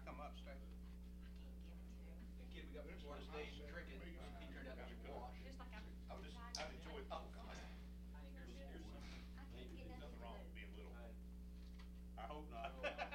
come up, Stacy? The kid we got before the stage drinking, he turned out to be washed. Just like I've enjoyed, oh, God. Here's some. There's nothing wrong with being little. I hope not.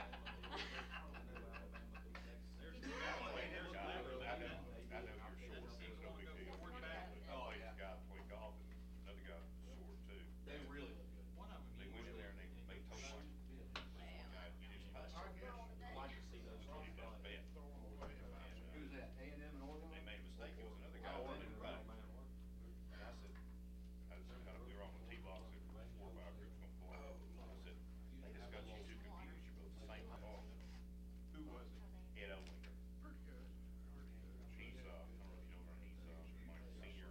I know you're short, so it's no big deal. Oh, yeah. A guy played golf and another guy was short too. They really look good. One of them. They went in there and they made total like, this one guy, you just passed. I like to see those. He does bet. Who's that, A&M and Oregon? They made a mistake, it was another guy running right. And I said, we were on the tee box, and 4 or 5 groups gonna pull out. I said, they just got you two confused, you're both the same ball. Who was it? Ed Owlinger. Pretty good. He's, I don't know if you know him, he's, like senior.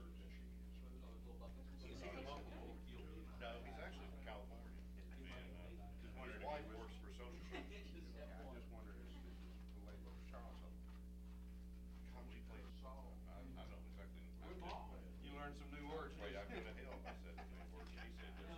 No, he's actually from California. And, his wife works for social services. Yeah, I just wondered if the late Charles. God, when he played Saul. I don't exactly. You learned some new words. Wait, I couldn't help. I said the words. He said this.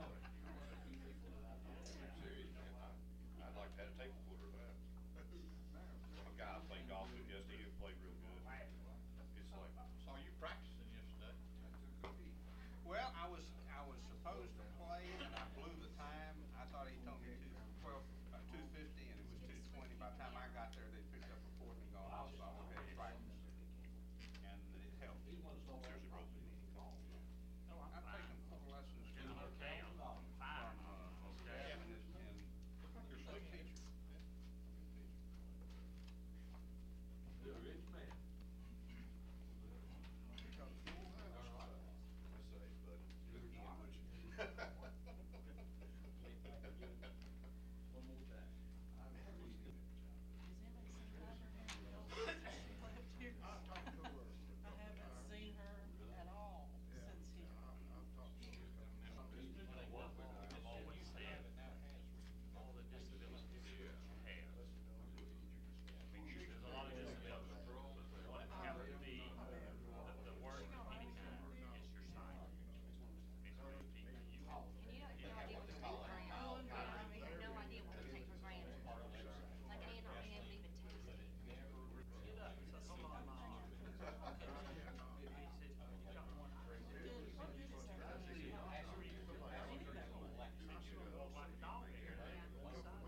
I'm serious, man. I'd like to have a table quarter of that. A guy I played golf with yesterday, he played real good. It's like, Saw you practicing yesterday. Well, I was supposed to play and I blew the time. I thought he told me 2:50 and it was 2:20. By the time I got there, they picked up a fourth and gone off, so I was ready to practice. And it helped. seriously broke me. I've taken 4 lessons. Doing okay, I'm fine. Okay. Kevin is, and you're a good teacher. You're a rich man. I say, but good again, One more time. Has anybody seen her? She left here. I haven't seen her at all since he. I've always said, all the disabilities you have. I mean, there's a lot of disabilities, but what happens to be, the worst of any kind is your sight. It's really keeping you. And you have no idea what to take for granted. You have no idea what to take for granted. Like Ann not being able to even taste it. Get up, it's a lot of He said, you got one eye. What good is that? I said, you don't look like a dog here. What's that?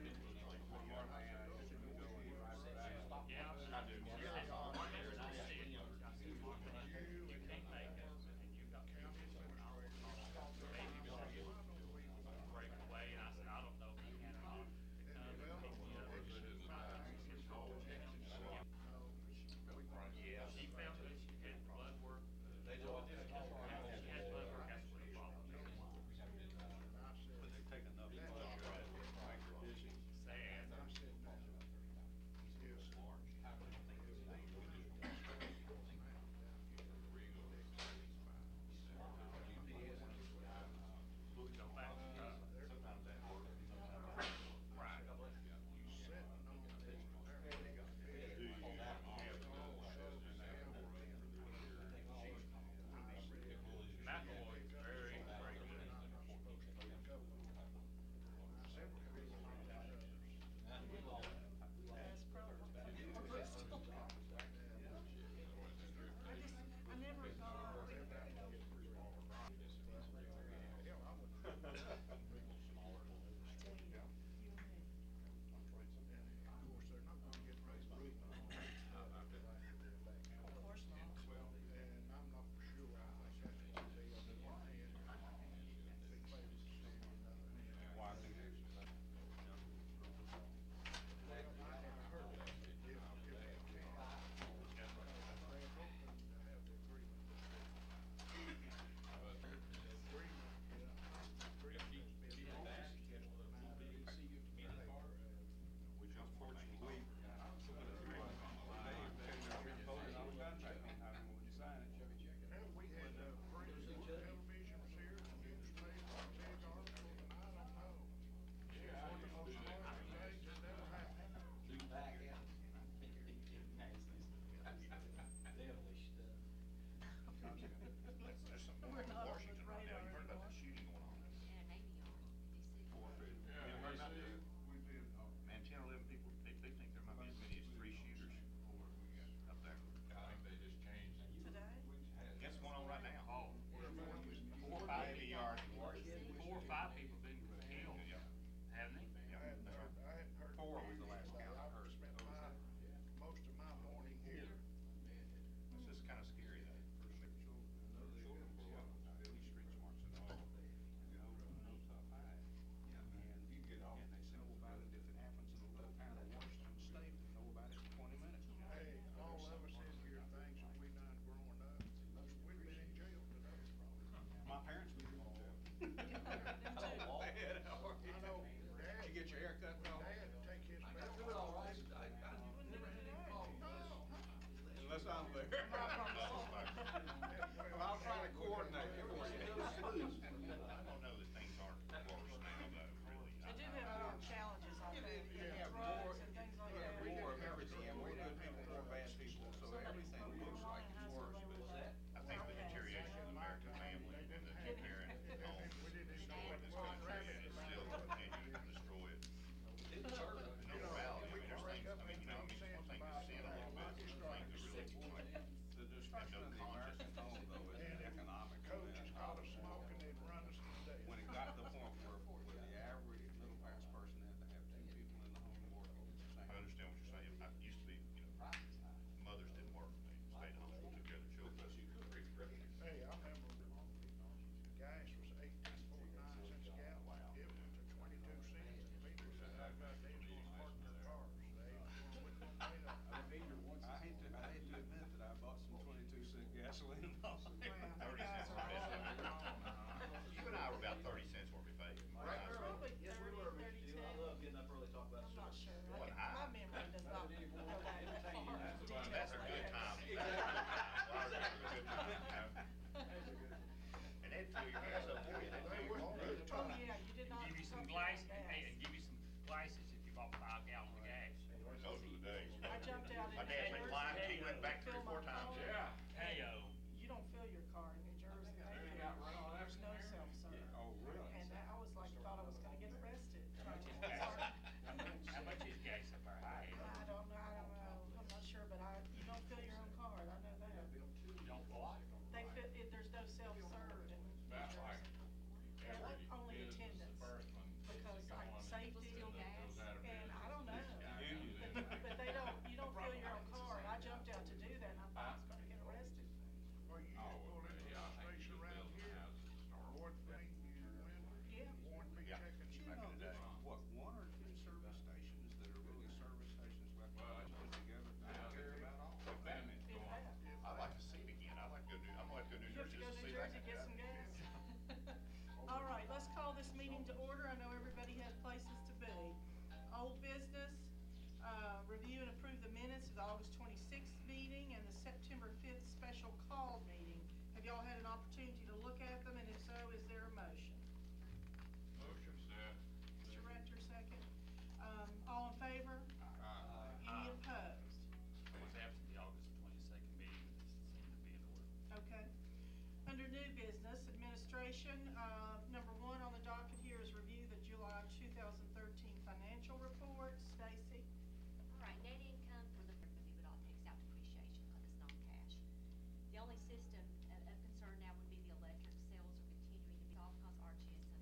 Yeah, I do. Whenever I see it, I said, Mark, you can't make it, and you got counties, and I was baby break away, and I said, I don't know if you can or not. Yeah. She found that she had blood work. They do it. She had blood work, that's what the problem But they take enough blood to make her dizzy. Sad. Go back, Sometimes that works. right. You set. Do you have Construction of the American home, though, is And an economic coach event. is caught us smoking, they'd run us to death. When it got to the point where the average middle-class person had to have 2 people in the home to work on the same. I understand what you're saying. I used to be, mothers didn't work, they stayed home, took care of the children. Hey, I remember gas was 18.49 cents a gallon. It went to 22 cents. And people said, how about they was gonna park their cars? We couldn't pay that. I hate to admit that I bought some 22-cent gasoline and all. Man, 30 guys cents are a bit. all- You and I were about 30 cents what we paid. Right Probably early. Yes, we 30, were, Mr. Steele. I 32. love getting up early, talk about I'm not stuff. sure. What My high? memory does not go back that far. That's a good time. And they'd fill your gas up for you. They'd fill your car up. Oh, yeah, you did not. Give you some subsidize glasses, gas. hey, and give you some glasses if you bought 5 gallons of gas. Those were the days. I jumped out in My dad New went Jersey. flying, he went back to 3 or 4 fill my times. car. Hey-o. You don't fill your car in New Jersey. There's no self-serve. Oh, really? And I was like, thought I was gonna get arrested. How much is trying to gas? park. How much is gas up there? High? I don't know, I'm not sure, but you don't fill your own card, I know that. You don't what? They fit, there's no self-serve in New Jersey. Only attendance, because like safety, and I don't know. But they don't, you don't fill your own card. I jumped out to do that and I thought I was gonna get arrested. Well, you just pull into the station around here, Ward Meat, you win, Yeah. Warren Meat Yeah. Chicken. You know, there's, what, 1 or 2 service stations that are really service stations like put together? I care about all. If that. I'd like to see it again. I'd like to go I'm gonna go to New You have to Jersey go just to to New see that. Jersey, get some gas. All right, let's call this meeting to order. I know everybody had places to be. Old business, review and approve the minutes of the August 26th meeting and the September 5th special call meeting. Have y'all had an opportunity to look at them, and if so, is there a motion? Motion set. Mr. Rector, second. All in favor? Any opposed? I was absent the August 22nd meeting, but this seemed to be in order. Okay. Under new business, administration, number 1 on the docket here is review the July 2013 financial report. Stacy? All right, net income for the, but all takes out depreciation because it's non-cash. The only system of concern now would be the electric sales are continuing to be off because Archie is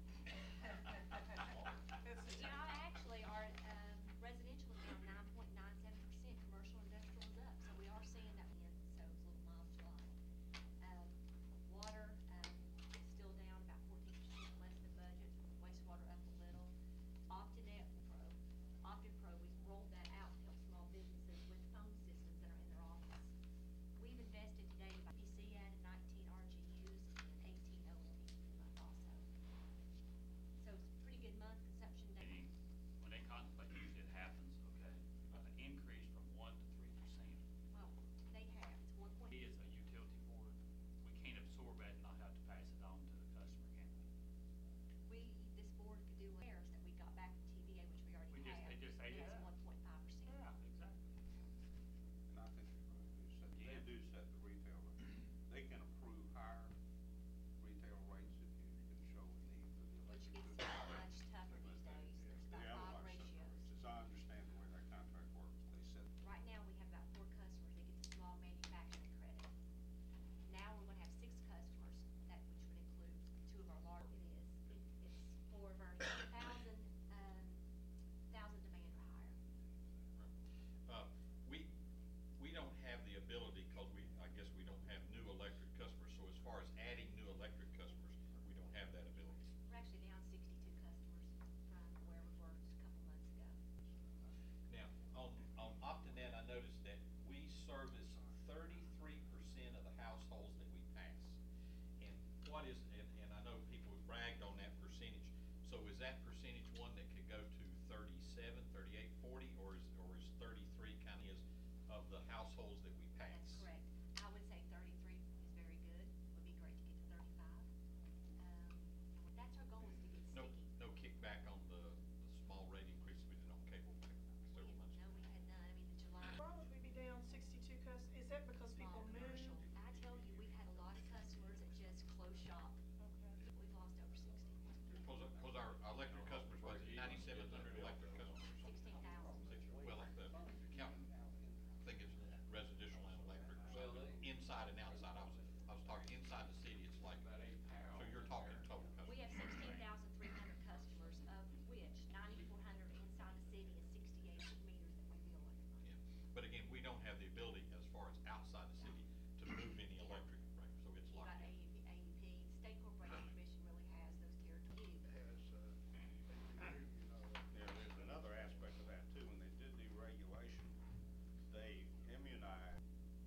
You know, actually, our residential is down 9.97%, commercial and industrial is up, so we are seeing that in, so it's a little mild July. Water, still down about 14% less than budget, wastewater up a little. Optinet Pro, OptiPro, we rolled that out to help small businesses with phone systems that are in their office. We've invested today by PC added 19 RGUs and 18 OLT month also. So it's a pretty good month, consumption day. Meeting, when they contemplate, usually it happens, okay, an increase from 1 to 3%. Well, they have, it's 1. He is a utility board, we can't absorb that and not have to pass it on to the customer, can we? This board could do repairs that we got back from TVA, which we already have. They just ate it That's up. 1.5%. Yeah, exactly. And I think they do set the retail, they can approve higher retail rates if you can show a need for the Which electric. gets much tougher these days. There's about Yeah, 5 otherwise, ratios. as I understand the way that contract works, they set. Right now, we have about 4 customers that get the small manufacturing credit. Now, we're gonna have 6 customers, which would include 2 of our large, it's 4 of our 1,000 demand or higher. We don't have the ability, because I guess we don't have new electric customers, so as far as adding new electric customers, we don't have that ability. We're actually down 62 customers from where we were just a couple months ago. Now, on Optinet, I noticed that we service 33% of the households that we pass. And what is, and I know people have bragged on that percentage, so is that percentage one that could go to 37, 38, 40, or is 33 kind of of the households that we pass? That's correct. I would say 33 is very good. Would be great to get to 35. That's our goal, is to get No, sticky. no kickback on the small rate increase we did on cable back several months No, ago. we had none. I mean, the July. Why would we be down 62 is that because people Small moved? commercial. I tell you, we've had a lot of customers that just closed shop. Okay. We've lost over 60. Was our electric customers, was it 9,700 electric customers? 16,000. Well, the counting, I think it's residential and electric, so inside and State Corporation Commission really has those territories. Has, you know, Yeah, there's another aspect of that too. When they did deregulation, they immunized.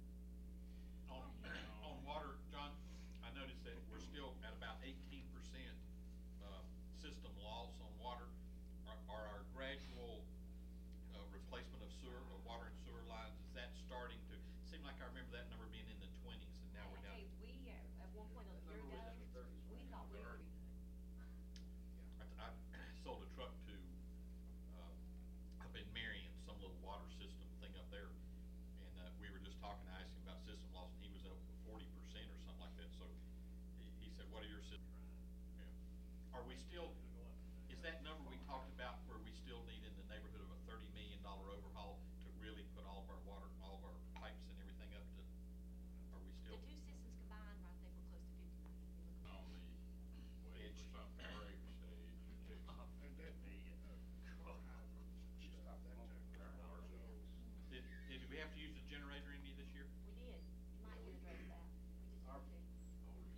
On water, John, I noticed that we're still at about 18% system loss on water. Are our gradual replacement of sewer, of water and sewer lines, is that starting to, seem like I remember that number being in the 20s, and now we're down. Hey, we, at one point a year ago, we thought we were. I sold a truck to, up in Marion, some little water system thing up there, and we were just talking, I asked him about system loss, and he was up 40% or something like that, so he said, what are your system? Yeah. Are we still, is that number we talked about where we still need in the neighborhood of a $30 million overhaul to really put all of our water, all of our pipes and everything up to, are we The still? two systems combined, I think we're close to 50 million. if you look at it. Wait for something to break stage. and then, car hydrants and stuff, that took so. Did we have to use the generator any this year? We did, you might want to address that, we just need to.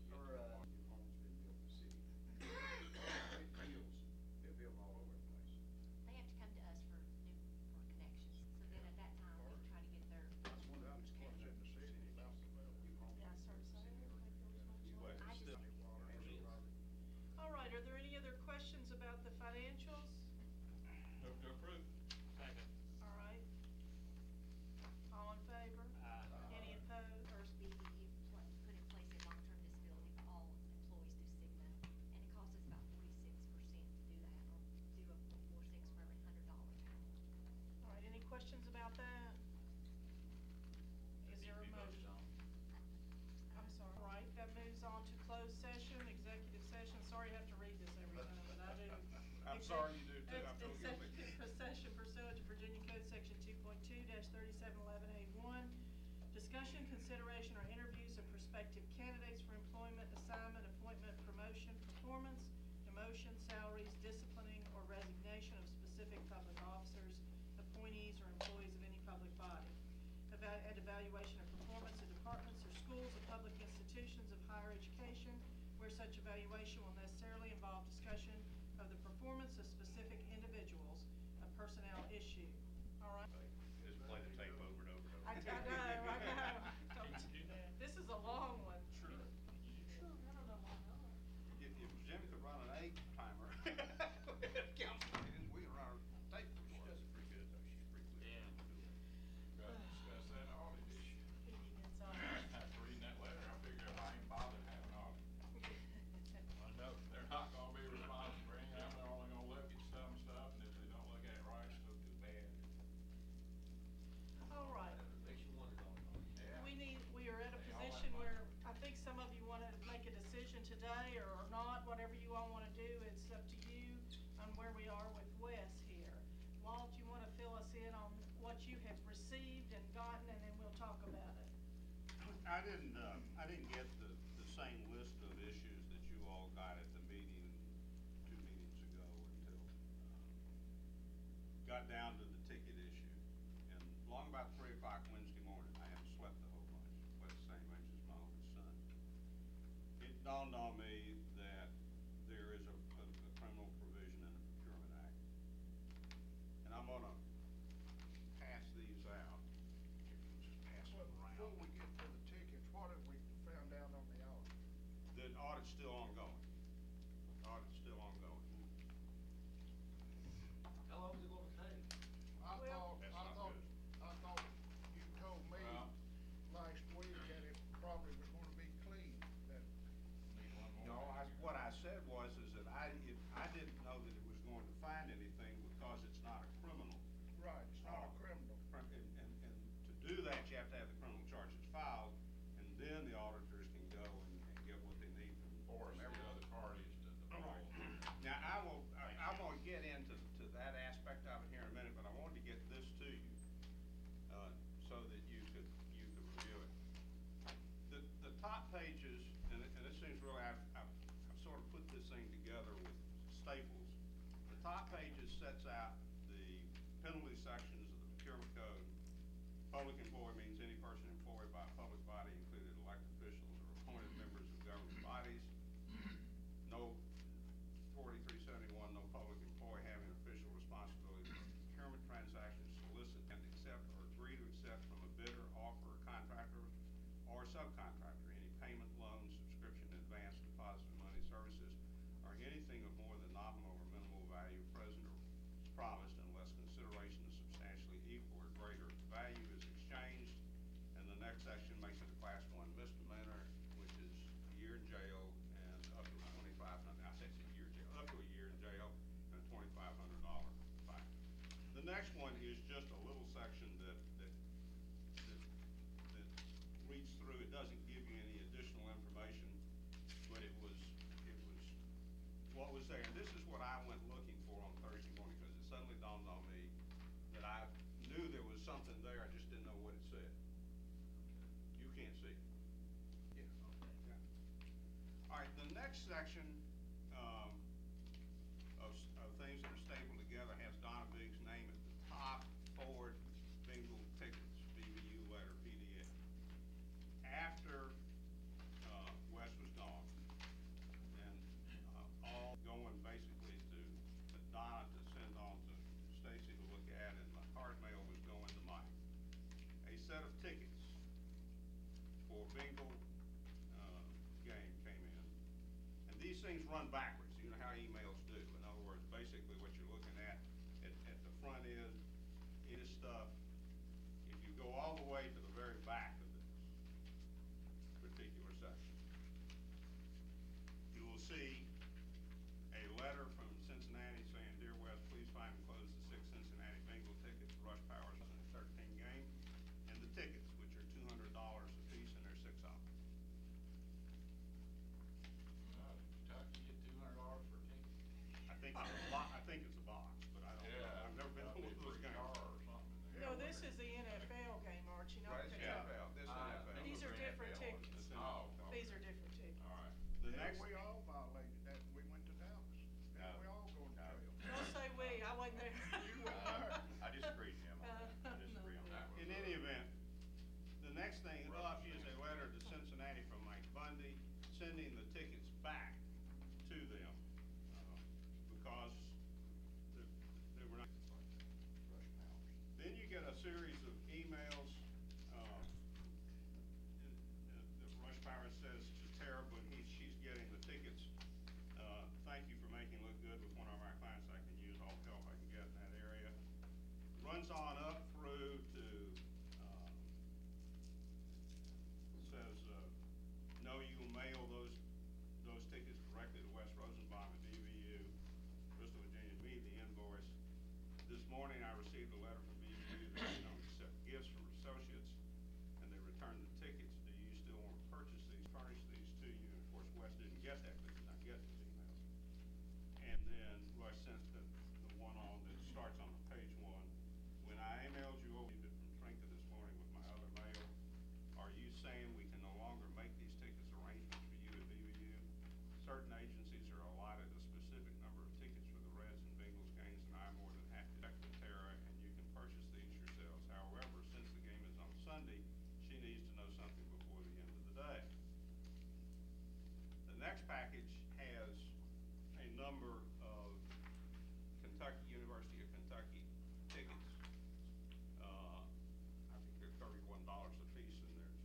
They have to come to us for connections, so then at that time, we try to get their. That's one of the ones in the city, about the well. Yeah, I started saying, But I it's just- still, All right, are there any other questions about the financials? Move to approve. Second. All right. All in favor? Any opposed? First be put in place a long-term disability for all employees through Cigna, and it costs us about 46% to do that, or do a 46 for every $100. All right, any questions about that? Is there a motion? I'm sorry. All right, that moves on to closed session, executive session. Sorry I have to read this every time, but I do. I'm sorry you do too. I feel guilty. Executive session pursuant to Virginia Code Section 2.2-3711A1. Discussion, consideration, or interviews of prospective candidates for employment, assignment, appointment, promotion, performance, demotion, salaries, disciplining, or resignation of specific public officers, appointees, or employees of any public body. And evaluation of performance of departments or schools of public institutions of higher education, where such evaluation will necessarily involve discussion of the performance of specific individuals, a personnel issue. All right? Just play the tape over and over and over. I know. Can you do that? This is a long one. Sure. Sure, I don't know why not. if Jim could run an 8-timer, council meetings, we can run a tape She recorder. does it pretty good, though, she's pretty good. Yeah. Got to discuss that audit issue. Meeting is on. After reading that letter, I figured if I ain't bothered having an audit. I know. They're not gonna be responsible for anything, they're only gonna look at some stuff, and if they don't look at it right, it's still too bad. All right. Yeah. We are at a They all position have where I think some of you wanna make a decision today or not, whatever you all wanna do, it's up to you on where we are with Wes here. Walt, you wanna fill us in on what you have received and gotten, and then we'll talk about it. I didn't get the same list of issues that you all got at the meeting 2 meetings ago until, got down to the ticket issue. And long about 3 o'clock Wednesday morning, I hadn't slept the whole bunch, slept the same range as my oldest son. It dawned on me that there is a criminal provision in the Procurement Act. And I'm gonna pass these out. Just pass them Well, around. before we get to the tickets, what have we found out on the audit? The audit's still ongoing. Audit's still ongoing. How long is it gonna take? Well- That's not good. I thought you told me Well- last week that it probably was gonna be clean, that, Need one more. No, what I said was, is that I didn't know that it was going to find anything because it's not a criminal. right, it's not a criminal. And to do that, you have to have the criminal charges filed, and then the auditors can go and get what they need Force from the everyone. other parties to the All right. poll. Now, I'm gonna get into that aspect of it here in a minute, but I wanted to get this to you, so that you could review it. The top pages, and this seems really, I've sort of put this thing together with Staples. The top pages sets out the penalty sections of the procurement code. Public employee means any person employed by a public body, including elected officials or appointed members of government bodies. no 4371, no public employee having official responsibility for procurement transactions, solicit and accept or agree to accept from a bidder, offer, a contractor, or subcontractor any payment, loan, subscription, advance, deposit of money, services, or anything of more than nominal or minimal value present or promised unless consideration is substantially equal or greater value is exchanged. And the next section makes it a class 1 misdemeanor, which is a year in jail and up to $2,500. I said a year in jail, up to a year in jail and a $2,500 fine. The next one is just a little section that reads through. It doesn't give you any additional information, but it was what was there. And this is what I went looking for on Thursday morning, because it suddenly dawned on me that I knew there was something there, I just didn't know what it said. You can't see it. Yeah. All right, the next section of things that are stapled together has Donna Biggs' name at the top, forward, bingo tickets, BBU letter, PDF. After Wes was gone, and all going basically to Donna to send on to Stacy to look at, and the hard mail was going to Mike. A set of tickets for bingo game came in, and these things run backwards. You know how emails do. In other words, basically what you're looking at the front end is stuff. If you go all the way to the very back of this particular section, you will see a letter from Cincinnati saying, "Dear Wes, please find and close the 6 Cincinnati bingo tickets, Rush Power 2013 game, and the tickets, which are $200 a piece, and there's 6 of them." Kentucky, you get $200 for a ticket. I think it's a box, but I don't know. I've never been to one of those games. Car or something in No, there. this is the NFL game, Archie, not Right, it's Kentucky. NFL, this NFL. These are different NFL. tickets. Oh, These are different tickets. all right. The Yeah, next, we all violated that, we went to Dallas, and we all going to jail. Don't say we, I wasn't there. You weren't there. I disagree, Jim. I disagree on that. in any event, the next thing up is a letter to Cincinnati from Mike Bundy, sending the tickets back to them, because they were not. Then you get a series of emails, that Rush Power says to Tara when she's getting the tickets, "Thank you for making it look good with one of our clients. I can use all the help I can get in that area." Runs on up through to, says, "No, you will mail those tickets directly to Wes Rosenbaum at BVU, Bristol, Virginia, me the invoice. This morning I received a letter from BVU that they don't accept gifts from associates, and they returned the tickets. Do you still want to furnish these to you?" And of course, Wes didn't get that because he did not get these emails. And then Rush sent the one on that starts on page 1. "When I emailed you over it from Trinka this morning with my other mail, are you saying we can no longer make these tickets arrangements for you at BVU? Certain agencies are allotted a specific number of tickets for the Reds and Bengals games, and I'm more than happy to check with Tara, and you can purchase these yourselves. However, since the game is on Sunday, she needs to know something before the end of the day." The next package has a number of University of Kentucky tickets. I think they're $31 a piece in there.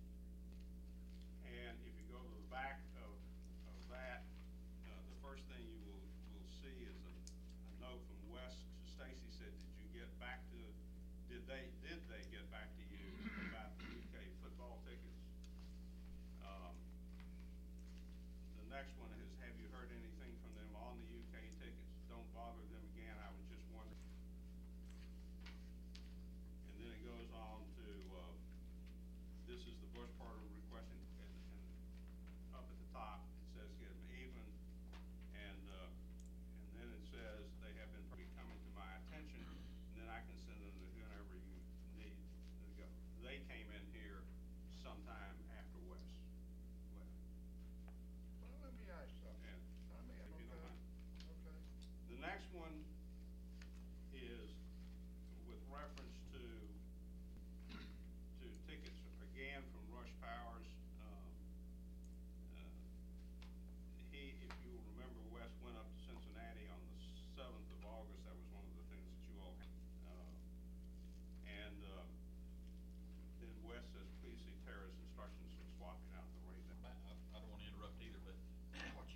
And if you go to the back of that, the first thing you will see is a note from Wes to Stacy, said, did they get back to you about the UK football tickets? The next one is, have you heard anything from them on the UK tickets? Don't bother them again, I was just wondering. And then it goes on to, this is the Bush part of requesting, and up at the top, it says get them even, and then it says they have been coming to my attention, and then I can send them to whoever you need.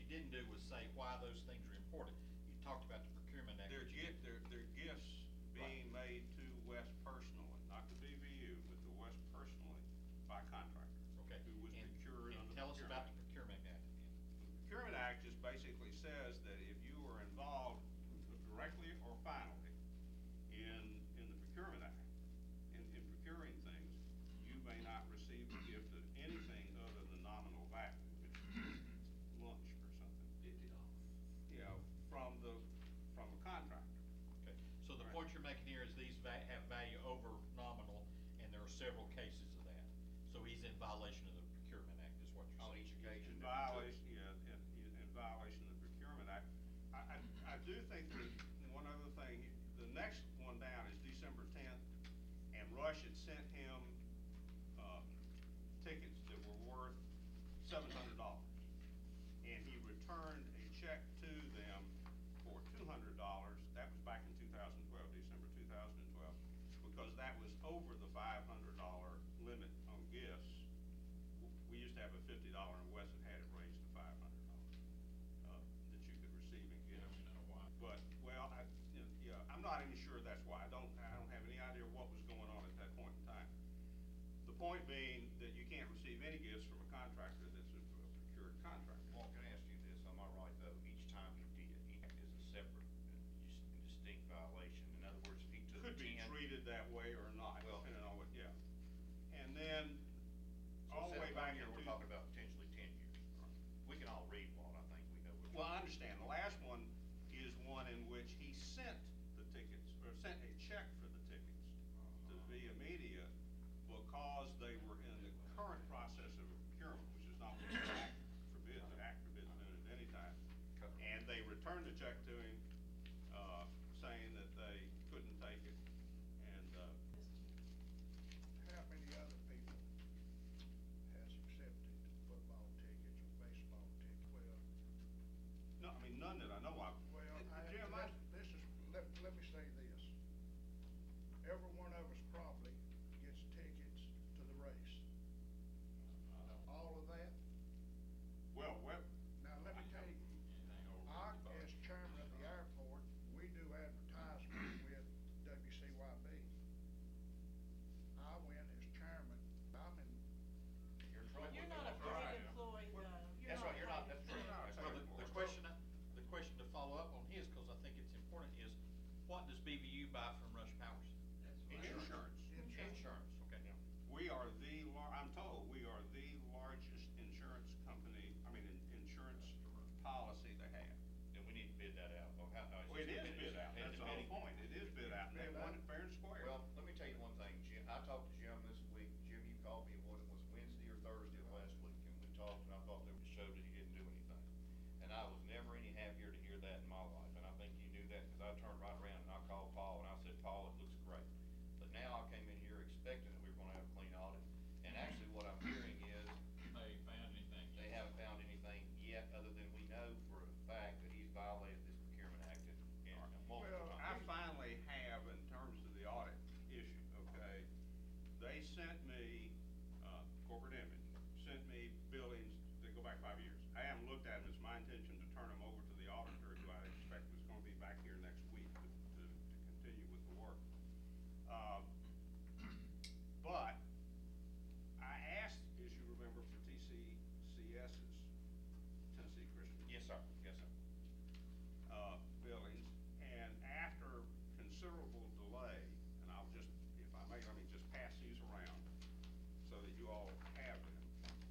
didn't do was say why those things are important. You talked about the procurement act. They're but you didn't- they're gifts being made to West personally, not to BVU, but to West personally by contractors. Okay. Who was And- procured and under the tell us about the Procurement procurement act again. The Procurement Act just basically says that if you are involved directly or finally in the Procurement Act, in procuring things, you may not receive a gift of anything other than nominal value, which is lunch or something. You know, from a contractor. Okay, so the Right. point you're making here is these have value over nominal, and there are several cases of that. So he's in violation of the Procurement Act, is what you're saying. On each occasion. In violation, yeah, in violation of the Procurement Act. I do think that one other thing, the next one down is December 10th, and Rush had sent him, tickets that were worth $700. And he returned a check to them for $200. That was back in 2012, December 2012, because that was over the $500 limit on gifts. We used to have a $50, and Weston had it raised to $500, that you could receive in gifts. You know why? But, well, yeah, I'm not even sure that's why. I don't have any idea what was going on at that point in time. The point being that you can't receive any gifts from a contractor that's a procured contractor. Well, can I ask you this, am I right though, each time he did, each is a separate, distinct violation? In other words, if he took 10. Could be treated that way or not, Well- depending on what, yeah. And then, So all the way instead of back 1 year, into. we're talking about potentially 10 years. We can all read, Walt, I think we know what. Well, I understand. The last one is one in which he sent the tickets, or sent a check for the tickets to Via Media because they were in the current process of a procurement, which is not what the Act forbids. The Act forbids doing it at any time. And they returned the check to him, saying that they couldn't take it. And, How many other people has accepted football tickets or baseball tickets? Well, no, I mean, none that I know of. Jim, let me say this. Every one of us probably gets tickets to the race. All of that? Well, Now, let me tell you, I, as chairman of the airport, we do advertisement with WCYB. I went as chairman, I'm in, You're in trouble. You're not a paid employee, though. That's right, you're not, that's true. Well, the question to follow up on his, because I think it's important, is what does BVU buy from Rush Powers? insurance. Insurance, okay. We are I'm told, we are the largest insurance company, insurance policy they have. Then we need to bid that out. Well, Well, it is bid out, that's the whole point, it is bid out, and they won it fair and square. Well, let me tell you one thing, Jim, I talked to Jim this week, Jim, you called me, what, it was Wednesday or Thursday of last week, and we talked, and I thought that showed that he didn't do anything. And I was never any happier to hear that in my life, and I think you knew that, because I turned right around and I called Paul, and I said, Paul, it looks great. But now I came in here expecting that we were gonna have a clean audit, and actually what I'm hearing is, They ain't found anything. they haven't found anything yet, other than we know for a fact that he's violated this Procurement Act and multiple Well, times. I finally have, in terms of the audit issue, okay, they sent me, corporate image, sent me billings that go back 5 years. I haven't looked at them, it's my intention to turn them over to the auditor, who I expect was gonna be back here next week to continue with the work. But, I asked, as you remember, for TCCS's, Tennessee Christian. Yes, sir, yes, sir. Billings, and after considerable delay, and I'll just, if I may, let me just pass these around so that you all have them.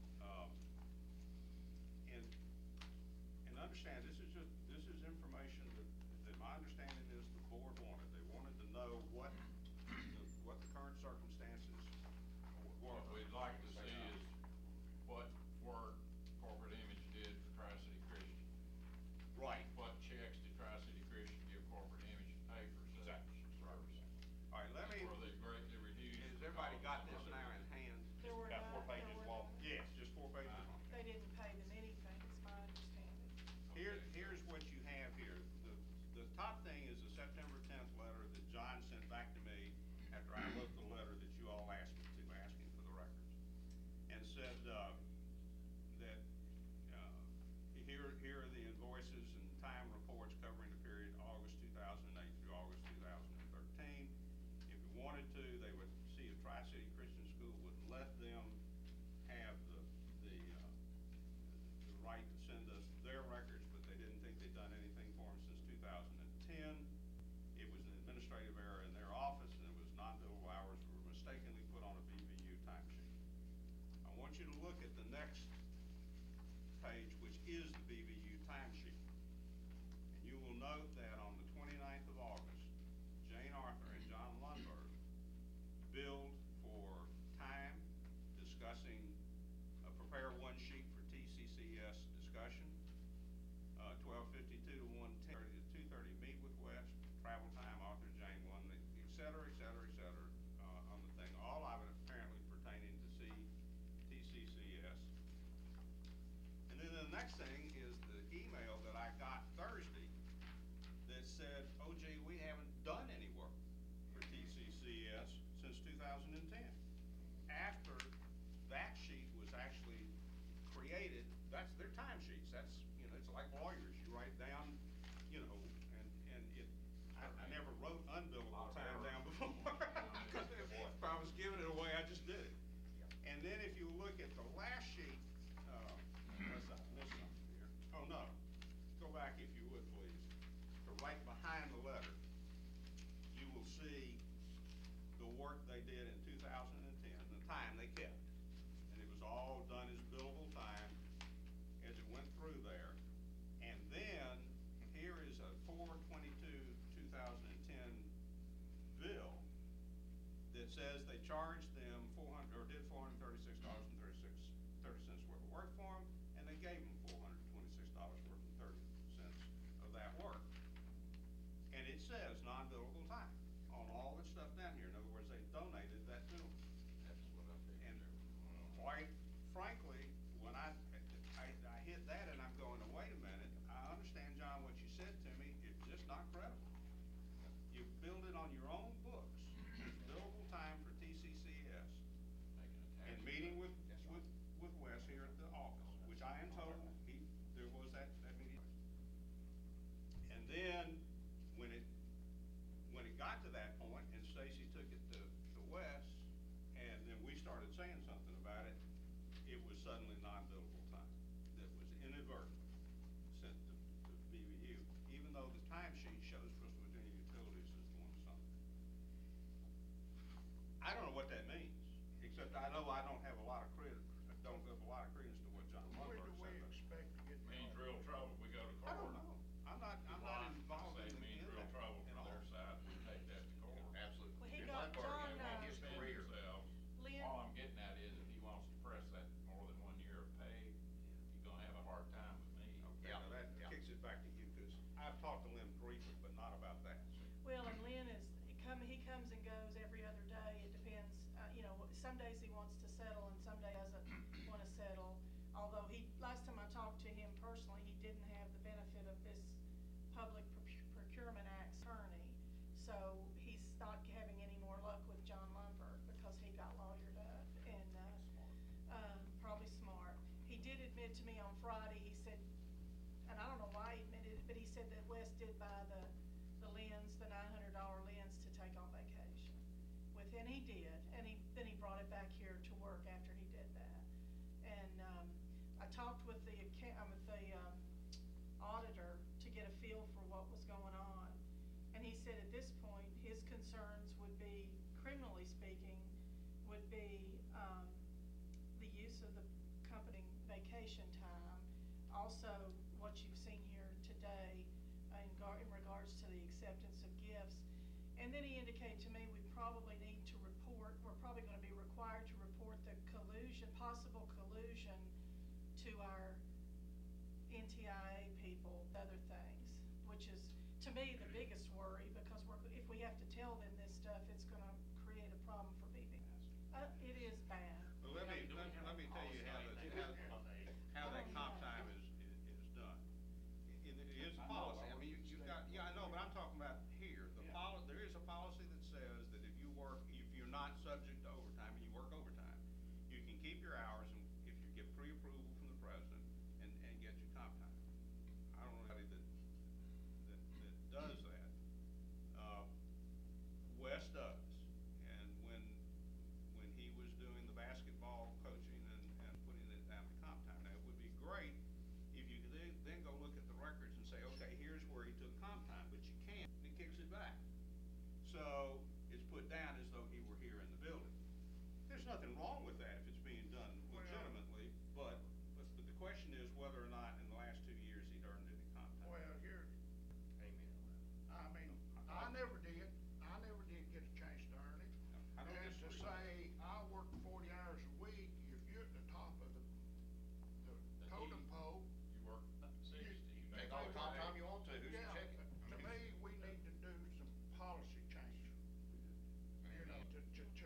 And understand, this is information that my understanding is the board wanted. They wanted to know what the current circumstances were. What we'd like to see is what work corporate image did for Tri-City Christian. Right. What checks did Tri-City Christian give corporate image to pay for such Exactly. service? All right, let me, Were they greatly reduced? has everybody got this now in hand? There were Got 4 none, pages, there were Walt. none. Yes, just 4 pages long. They didn't pay them anything, is my understanding. Here's what you have here. The top thing is the September 10th letter that John sent back to me after I looked the letter that you all asked me to, asking for the records. And said, that, here are invoices and time reports covering the period August 2008 through August 2013. If you wanted to, they would see if Tri-City Christian School would let them have the right to send us their records, but they didn't think they'd done anything for them since 2010. It was an administrative error in their office, and it was non-billable hours were mistakenly put on a BVU timesheet. I want you to look at the next page, which is the BVU timesheet. And you will note that on the 29th of August, Jane Arthur and John Lundberg billed for time discussing, prepare one sheet for TCCS discussion, 12:52 to 1:10, to 2:30, meet with West, travel time, Arthur, Jane, one, et cetera, et cetera, et cetera, on the thing, all of it apparently pertaining to TCCS. And then the next thing is the email that I got Thursday that said, oh gee, we haven't done any work for TCCS since 2010. After that sheet was actually created, that's their time sheets, that's, it's like lawyers, you write down, and it, I never wrote unbillable time down before, because if I was giving it away, I just did it. And then if you look at the last sheet, unless I missed something here, oh no, go back if you would please, to right behind the letter, you will see the work they did in 2010, the time they kept. And it was all done as billable time as it went through there. And then here is a 4/22/2010 bill that says they charged them did $436.30 worth of work for them, and they gave them $426 worth of 30 cents of that work. And it says non-billable time on all the stuff down here. In other words, they donated that to them. That's what I figured. And quite frankly, when I hit that and I'm going, wait a minute, I understand, John, what you said to me, it's just not credible. You billed it on your own books, billable time for TCCS, and meeting with Wes here at the office, which I am told there was that meeting. And then when it got to that point and Stacy took it to Wes, and then we started saying something about it, it was suddenly non-billable time that was inadvertently sent to BVU, even though the timesheet shows Bristol Virginia Utilities as doing something. I don't know what that means, except I know I don't have a lot of credence to what John When Lundberg do we said. expect to get? Means real trouble if we go to I court. don't know. I'm not involved Say in means real that trouble at from all. their side, we take that to court. Absolutely. Well, he Jim got Lundberg John, had his Defend career. themselves. Lynn? All I'm getting at is if he wants to press that more than 1 year of pay, you're gonna have a hard time with me. Okay, now that kicks it back to you, because I've talked to Lynn briefly, but not about that. Well, and Lynn he comes and goes every other day. It depends, some days he wants to settle and some days doesn't want to settle. Although last time I talked to him personally, he didn't have the benefit of this Public Procurement Act attorney. So he's not having any more luck with John Lundberg because he got lawyered up and, probably smart. He did admit to me on Friday, he said, and I don't know why he admitted it, but he said that Wes did buy the lens, the $900 lens to take on vacation with, and he did, and then he brought it back here to work after he did that. And I talked with the auditor to get a feel for what was going on, and he said at this point his concerns would be, criminally speaking, would be the use of the company vacation time. Also, what you've seen here today in regards to the acceptance of gifts. And then he indicated to me we probably need to report, we're probably going to be required to report the possible collusion to our NTIA people, other things, which is, to me, the biggest worry, because if we have to tell them this stuff, it's going to create a problem for BB. It is bad. But let me tell you how that comp time is done. It is a policy. I mean, you've got, I know, but I'm talking about here. There is a policy that says that if you're not subject to overtime and you work overtime, you can keep your hours and if you get pre-approval from the president and get your comp time. I don't know anybody that does that. Wes does, and when he was doing the basketball coaching and putting it down to comp time. Now, it would be great if you could then go look at the records and say, okay, here's where he took comp time, but you can't, and he kicks it back. So it's put down as though he were here in the building. There's nothing wrong with that if it's being done legitimately, but the question is whether or not in the last 2 years he'd earned any comp time. Well, here, Amen. I mean, I never did get a chance to earn it. I don't And to disagree. say, I work 40 hours a week, if you're at the top of the totem pole. You work 60, you make Take all the comp time you want to, who's Yeah, checking? to me, we need to do some policy change. You know, to.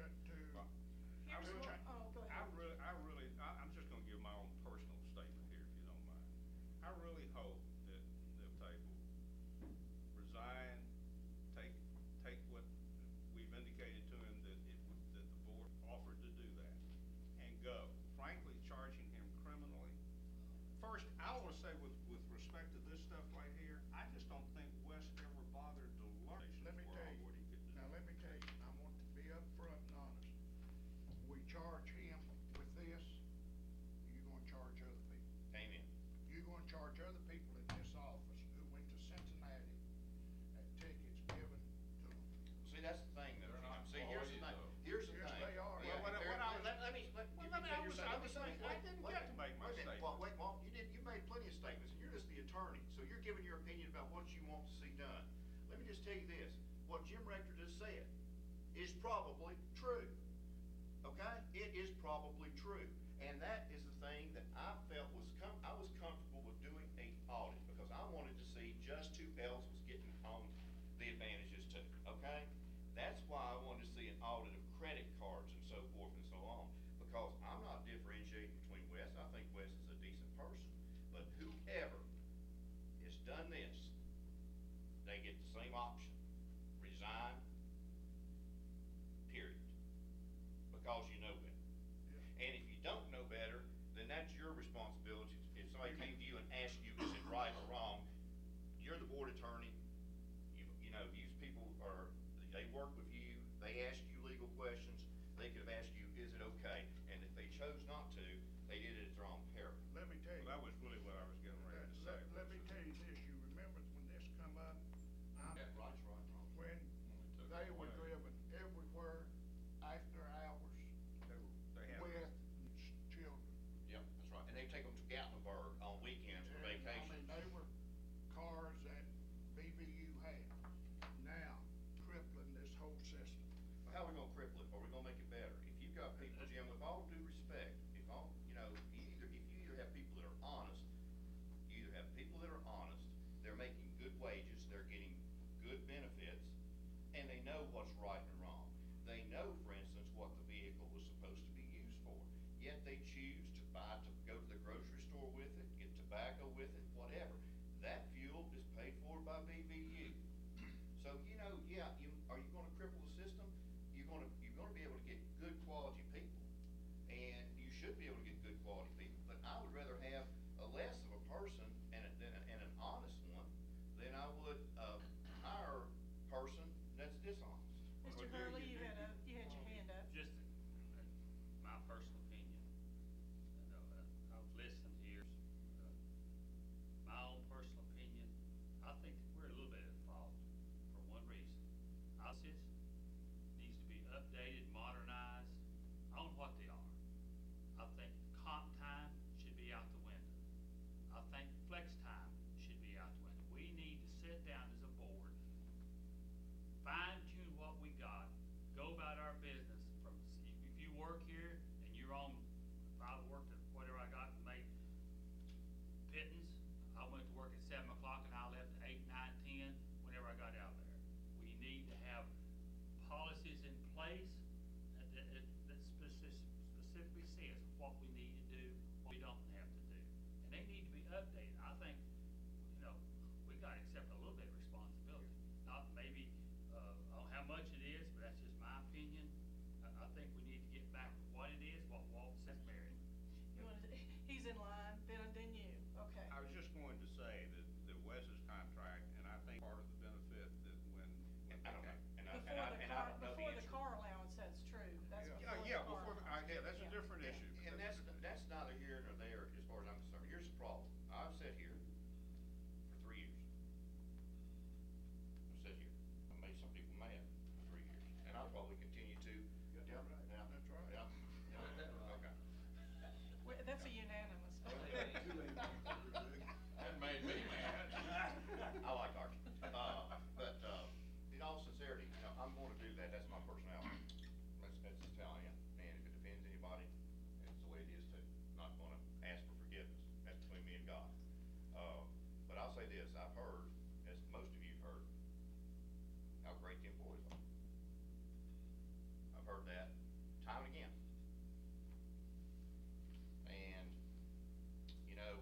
I Here's really- what- oh, go ahead. I'm just gonna give my own personal statement here, if you don't mind. I really hope that Tate will resign, take what we've indicated to him that the board offered to do that, and go. Frankly, charging him criminally. First, I wanna say with respect to this stuff right here, I just don't think Wes ever bothered to learn Let me tell you, what he could do. now let me tell you, I want to be upfront and honest. We charge him with this, you're gonna charge other people. Amen. You're gonna charge other people in this office who went to Cincinnati and tickets given to them. See, that's the thing, though. They're not See, here's the thing, employees, here's the Yes, thing. they are. Yeah, Well, what I was- let me, Well, you let me- say I your was- statement. I Let me was say- saying- I wait, didn't wait get a to minute. make my Wait a minute. statement. Wait, Walt, you made plenty of statements, and you're just the attorney, so you're giving your opinion about what you want to see done. Let me just tell you this, what Jim Rector just said is probably true, okay? It is probably true, and that is the thing that I felt I was comfortable with doing a audit, because I wanted to see just who else was getting on the advantages too, okay? That's why I wanted to see an audit of credit cards and so forth and so on, because I'm not differentiating between Wes. I think Wes is a decent person, but whoever has done this, they get the same option, resign, period, because you know better. And if you don't know better, then that's your responsibility. If somebody came to you and asked you, is it right or wrong, you're the board attorney, you know, these people they work with you, they ask you legal questions, they could have asked you, is it okay? And if they chose not to, they did it at their own peril. Let me tell you. Well, that was really what I was getting ready to say. Let me tell you this, you remember when this come up? Yeah, right's right, wrong. When took they it were away. driven everywhere after hours They had. with children. Yep, that's right. And they take them to Gatlinburg on weekends for And, vacation. I mean, they were cars that BVU had. Now, crippling this whole system. How are we gonna cripple it? Are we gonna make it better? If you've got people, Jim, with all due respect, if you either have people that are honest, they're making good wages, they're getting good benefits, and they know what's right and wrong. They know, for instance, what the vehicle was supposed to be used for, yet they choose to go to the grocery store with it, get tobacco with it, whatever. That fuel is paid for by BVU. So, are you gonna cripple the system? You're gonna be able to get good quality people, and you should be able to get good quality people, but I would rather have less of a person and an honest one than I would hire a person that's dishonest. Mr. Hurley, you had your hand up. Just my personal opinion. I've listened here. My own personal opinion, I think that we're a little bit at fault for one reason. ISIS needs to be updated, modernized on what they are. I think comp time should be out the window. I think flex time should be out the window. We need to sit down as a board, fine tune what we got, go about our business. If you work here and you're on, if I worked at whatever I got and made pittance, I went to work at 7 o'clock and I left at 8, 9, 10, whenever I got out there. We need to have policies in place that specifically says what we need to do, what we don't have to do. And they need to be updated. I think, we gotta accept a little bit of responsibility. Not maybe, on how much it is, but that's just my opinion. I think we need to get back to what it is, what Walt said, Mary. He's in line, then you. Okay. I was just going to say that Yeah, Yeah, that's a different issue. And that's neither here nor there as far as I'm concerned. Here's the problem. I've sat here for 3 years. I've sat here. I made some people mad for 3 years. And I'll probably continue to. That's Yeah, right. yeah, That's right. yeah, yeah, okay. That's a unanimous. That made me mad. I like Archie. But, in all sincerity, you know, I'm gonna do that. That's my personality. That's just how I am. And if it offends anybody, it's the way it is too. Not gonna ask for forgiveness. That's between me and God. But I'll say this, I've heard, as most of you've heard, how great the employees are. I've heard that time and again. And, you know,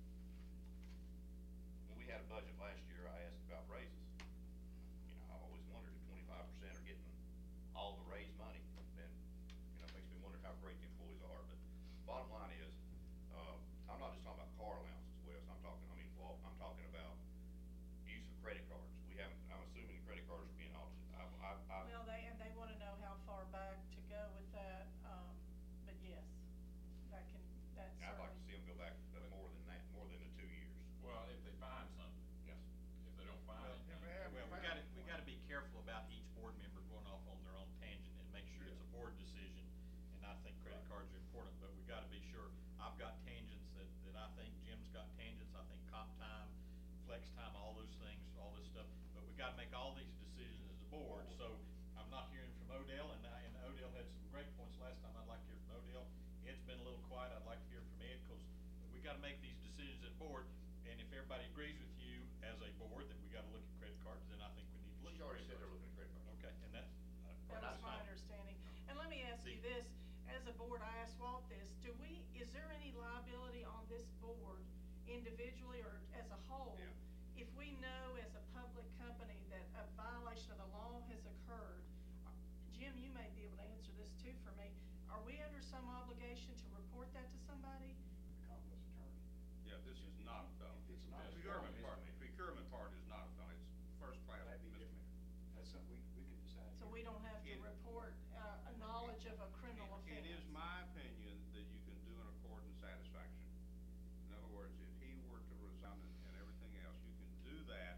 when we had a budget last year, I asked about raises. You know, I've always wondered if 25% are getting all the raised money, then, you know, it makes me wonder how great the employees are. But bottom line is, I'm not just talking about car allowances, Wes, I'm talking about use of credit cards. We haven't, I'm assuming credit cards are being audited. Well, they wanna know how far back to go with that, but yes, that I'd like to certainly. see them go back more than that, more than the 2 years. Well, if they find something, Yes. if they don't find Well, it. if they haven't Well, found we gotta be careful about each board member going off on their own tangent and make sure it's a board decision. And I think credit cards are important, but we gotta be sure. I've got tangents that I think, Jim's got tangents, I think comp time, flex time, all those things, all this stuff. But we gotta make all these decisions as a board, so I'm not hearing from Odell, and Odell had some great points last time. I'd like to hear from Odell. Ed's been a little quiet, I'd like to hear from Ed, cause we gotta make these decisions as a board. And if everybody agrees with you as a board that we gotta look at credit cards, then I think we need to look She's at already credit said they're cards. looking at credit cards. Okay, and that's. That was my understanding. And let me ask you this, as a board, I asked Walt this, is there any liability on this board individually or as a whole? Yeah. If we know as a public company that a violation of the law has occurred, Jim, you may be able to answer this too for me, are we under some obligation to report that to somebody? Accomplice attorney. Yeah, this is not a felony. It's not a Procurement felony. part, procurement part is not a felony, it's first class That'd be misdemeanor. different. That's something we could decide. So we don't have to It- report, a knowledge of a criminal offense? It is my opinion that you can do an accord and satisfaction. In other words, if he were to resign and everything else, you can do that,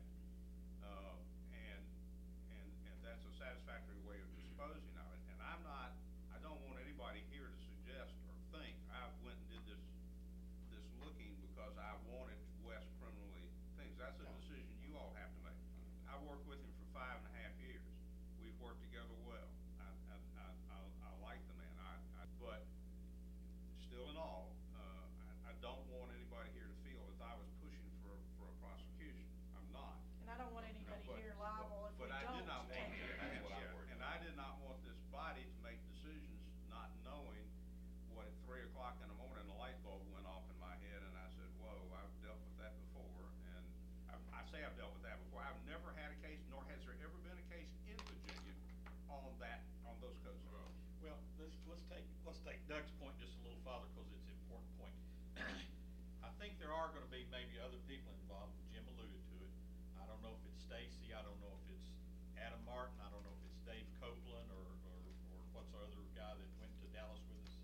and that's a satisfactory way of disposing of it. And I don't want anybody here to suggest or think, I went and did this looking because I wanted Wes criminally things. That's a decision you all have to make. I worked with him for 5.5 years. We've worked together well. I like the man. But still in all, I don't want anybody here to feel as I was pushing for a prosecution. I'm not. And I don't want anybody But- here liable if we But I did don't not want, take it. That's what I'm worried and I did not want this body to make decisions not knowing what at 3 o'clock in the morning, the light bulb went off in my head and I said, whoa, I've dealt with that before. And I say I've dealt with that before. I've never had a case, nor has there ever been a case in Virginia on those codes. Well, let's take Doug's point just a little farther, because it's an important point. I think there are gonna be maybe other people involved, Jim alluded to it. I don't know if it's Stacy, I don't know if it's Adam Martin, I don't know if it's Dave Copeland, or what's our other guy that went to Dallas with us?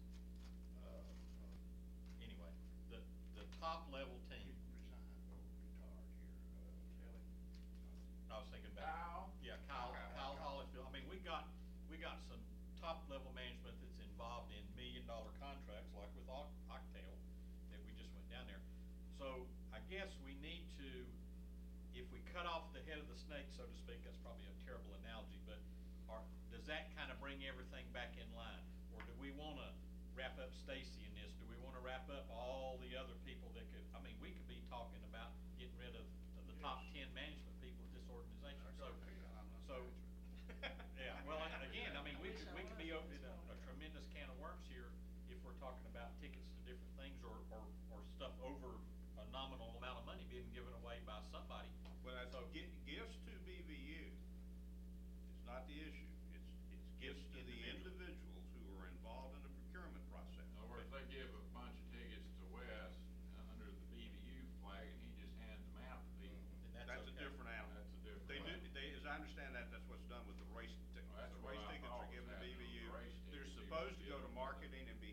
Anyway, the top level team, Resigned or retired here, Kelly. I was thinking about. Kyle? Yeah, Kyle Hollisfield. I mean, we got some top level management that's involved in $1 million contracts, like with Octal, that we just went down there. So I guess we need to, if we cut off the head of the snake, so to speak, that's probably a terrible analogy, but does that kind of bring everything back in line? Or do we wanna wrap up Stacy in this? Do we wanna wrap up all the other people that could, I mean, we could be talking about getting rid of the top 10 management people at this organization. So, yeah, well, and again, I mean, we could be opening a tremendous can of worms here if we're talking about tickets to different things, or stuff over a nominal amount of money being given away by somebody. Well, that's, gifts to BVU is not the issue. It's gifts to the individuals who are involved in the procurement process. In other words, they give a bunch of tickets to Wes under the BVU flag, and he just hands them out to people. And That's a okay. different animal. That's a different They do, animal. as I understand that, that's what's done with the race tickets. Well, that's The what race I tickets thought are was given to happening with BVU. the race They're tickets. supposed to go to Given- marketing and be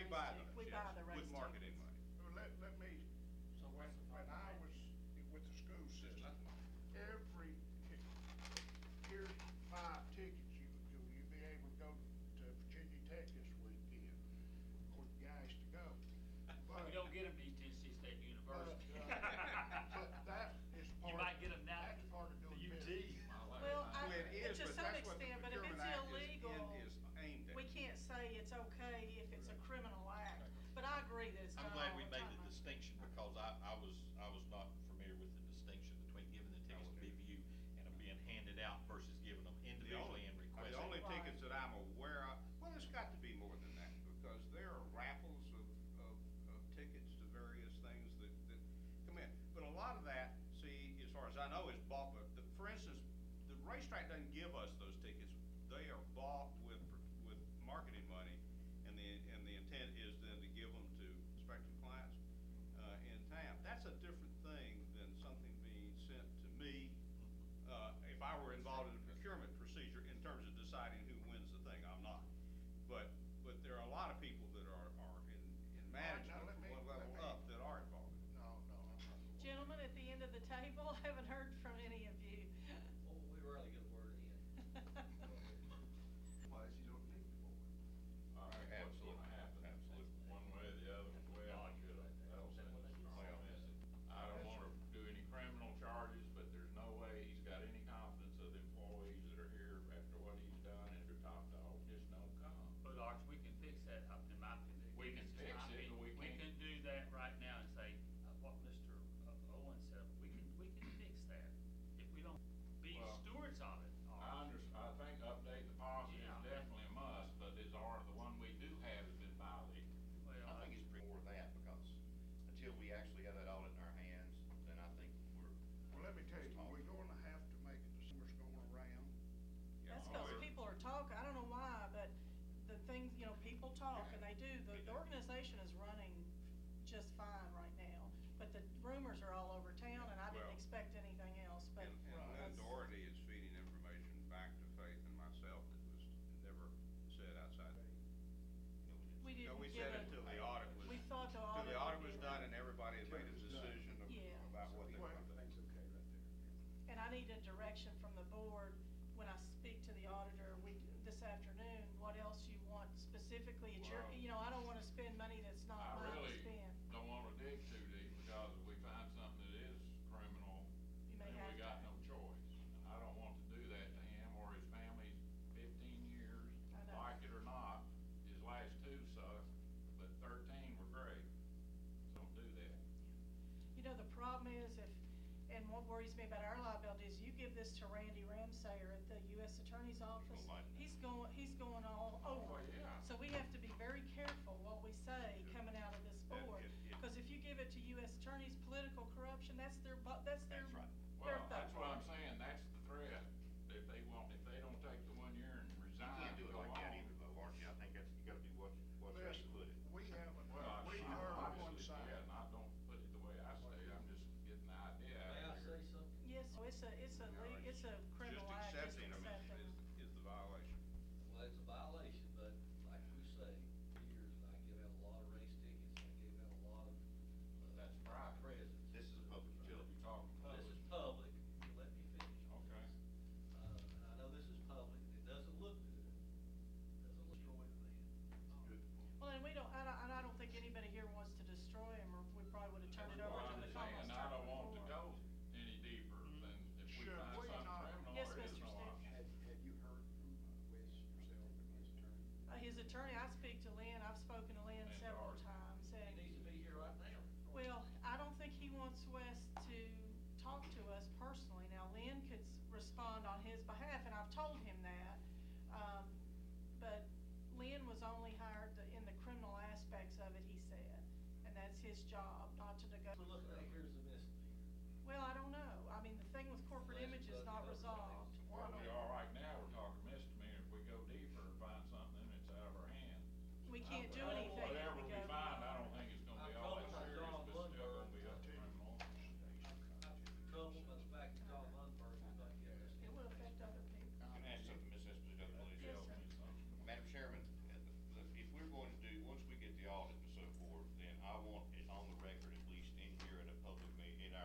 buy stick. those, We yes, buy the race with marketing tickets. money. Well, let me, when I was with the school system, every, here's 5 tickets, you'll be able to go to Virginia Tech this weekend, for the guys to go. But, We don't get them to East Tennessee State University. but that is part. You might get them now That's part of to doing UT. business. Well, Well, it is, to but some that's what the extent, but if it's Procurement Act illegal, is aimed at. we can't say it's okay if it's a criminal act. But I agree that it's I'm done glad all we the made time. the distinction because I was not familiar with the distinction between giving the tickets to BVU and them being handed out versus giving them individually and requesting. The only Right. tickets that I'm aware of, well, there's got to be more than that, because there are raffles of tickets to various things that come in. But a lot of that, see, as far as I know, is bought, but, for instance, the racetrack doesn't give us those tickets. They are bought with marketing money, and the intent is then to give them to prospective clients, in town. That's a different thing than something being sent to me, if I were involved in the procurement procedure in terms of deciding who wins the thing. I'm not. But there are a lot of people that are in management let from me- one level let me- up that are involved. No, I'm not. Gentlemen, at the end of the table, I haven't heard from any of you. Well, we rarely get a word in. Otherwise, you don't need four. All right, what's Absolutely, gonna happen, absolutely. one way or the other, the way I look at it, that'll send a strong message. I don't wanna do any criminal charges, but there's no way he's got any confidence of the employees that are here after what he's done, and their top dog just don't come. But Arch, we can fix that, in my opinion. We can This is fix my it, but opinion. we We can't- can do that right now and say, what Mr. Owen said, we can fix that. If we don't be Well, stewards of it, Arch. I think updating the policy is Yeah. definitely a must, but the one we do have has been violated. Well, I think it's pretty more of that, because until we actually have that all in our hands, then I think we're. Well, let me tell you, we're gonna have to make a decision what's going around. That's Oh, because people are talking, I don't know why, but the things, people talk and they do. The organization is running just fine right now, but the rumors are all over town and I didn't Well, expect anything else, but. And Lynn that's- Doherty is feeding information back to Faith and myself that was never said outside. We No, didn't we give said it. it till the audit was. We thought the audit. Till the audit would was be- done and everybody had made a decision Yeah. about what they were gonna do. And I need a direction from the board when I speak to the auditor this afternoon, what else you want specifically at your, Well, I don't wanna spend money that's not I mine to really spend. don't wanna dig too deep, because if we find something that is criminal, You may then have we to. got no choice. And I don't want to do that to him or his family. 15 years, I know. like it or not. His last 2 sucked, but 13 were great. So don't do that. The problem is and what worries me about our liability is you give this to Randy Ramsayer at the US Attorney's Office, like that. he's going all over. Oh, yeah. So we have to be very careful what we say coming out of this board. Cause if you give it to US attorneys, political corruption, that's their That's right. their Well, that's what I'm boat. saying, that's the threat. If they don't take the 1 year and You resign. can't do it go like that on. either, though, Archie. I think you gotta do what's right to put it. We haven't, Well, we I- heard one obviously, side. yeah, and I don't put it the way I say it, I'm just getting the idea out May I here. say something? Yes, so it's a criminal Just act, just accepting them accepting. is the violation. Well, it's a violation, but like we say, for years, I give out a lot of race tickets, I gave out a lot of, That's private. presents. This is a public utility. You're talking This public. is public, if you let me finish. Okay. And I know this is public, and it doesn't look good, doesn't look destroy the man. Well, and I don't think anybody here wants to destroy him, or we probably would've turned it over Well, to I'm the saying, Commonwealth. I don't want to go any deeper than if we Should find we something not- criminal, Yes, there is Mr. no Stevens. option. Have you heard from Wes yourself and his attorney? His attorney, I speak to Lynn, I've spoken to Lynn And several Darcy. times, He and, needs to be here right now. well, I don't think he wants Wes to talk to us personally. Now, Lynn could respond on his behalf, and I've told him that, but Lynn was only hired in the criminal aspects of it, he said, and that's his job, not to What we're looking at here is a misdemeanor. Well, I don't know, I mean, the thing with corporate image is not resolved. Well, we are right now, we're talking misdemeanor. If we go deeper and find something, then it's out of our hands. We can't do Well, anything if Whatever we we go find, I beyond. don't think it's gonna be I'm all that talking about serious, John but it's still gonna be Lundberg. up to criminal. Trouble by the fact that John Lundberg is not getting this. It will affect other people. Can I ask something, Ms. Esposito, please? Yes, sir. Madam Chairman, if we're going to do, once we get the audit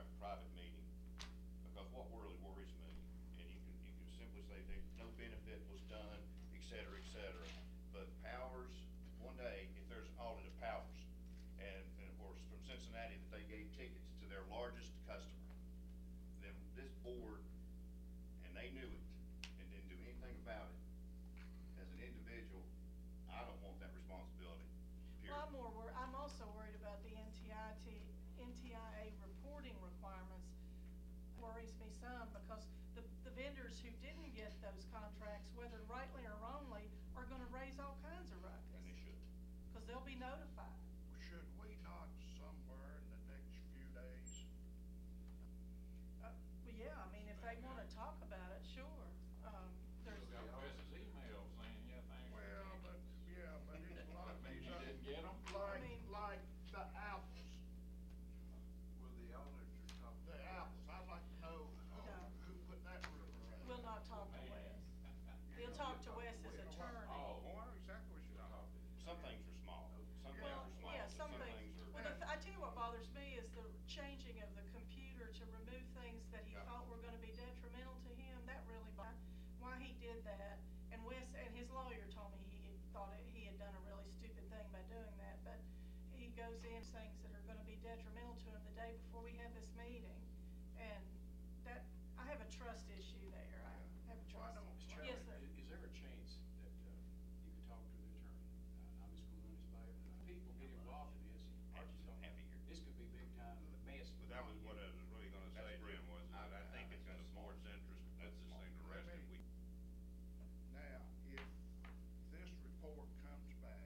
private meeting, because what really worries me, and you can simply say that no benefit was done, et cetera, but Powers, one day, if there's an audit of Powers, and of course, from Cincinnati, that they gave tickets to their largest customer, then this board, and they knew it, and didn't do anything about it, as an individual, I don't want that responsibility, period. Well, I'm also worried about the NTIA reporting requirements. Worries me some, because the vendors who didn't get those contracts, whether rightly or wrongly, are gonna raise all kinds of ruckus. And they should. Cause they'll be notified. Should we not somewhere in the next few days, Well, yeah, I mean, if they wanna talk about it, sure. There's, Still got Wes's email saying, yeah, thanks. well, but it's a lot of Maybe these, you didn't get 'em? like the apples, Will the auditor talk? the apples, I'd like to know who put that rule around. we'll not talk to Wes. He'll talk to Wes's attorney. Oh, Well, I know exactly what you're talking about. Some things are small, some things Well, are small, yeah, but some some things, things are. well, I tell you what bothers me is the changing of the computer to remove things that he Yeah. thought were gonna be detrimental to him. That really why he did that. And Wes, and his lawyer told me he had done a really stupid thing by doing that, but he goes in things that are gonna be detrimental to him the day before we have this meeting. And that, I have a trust issue there. I have a Well, I trust. don't- Mr. Yes, Chairman, sir. is there a chance that you could talk to the attorney? I'm just gonna run this by you. People get involved in this. I just don't have it here. This could be big time mess. But that was what I was really gonna That's say, great. Jim, was that I think it's in the board's interest, let this thing to rest, and we, Now, if this report comes back,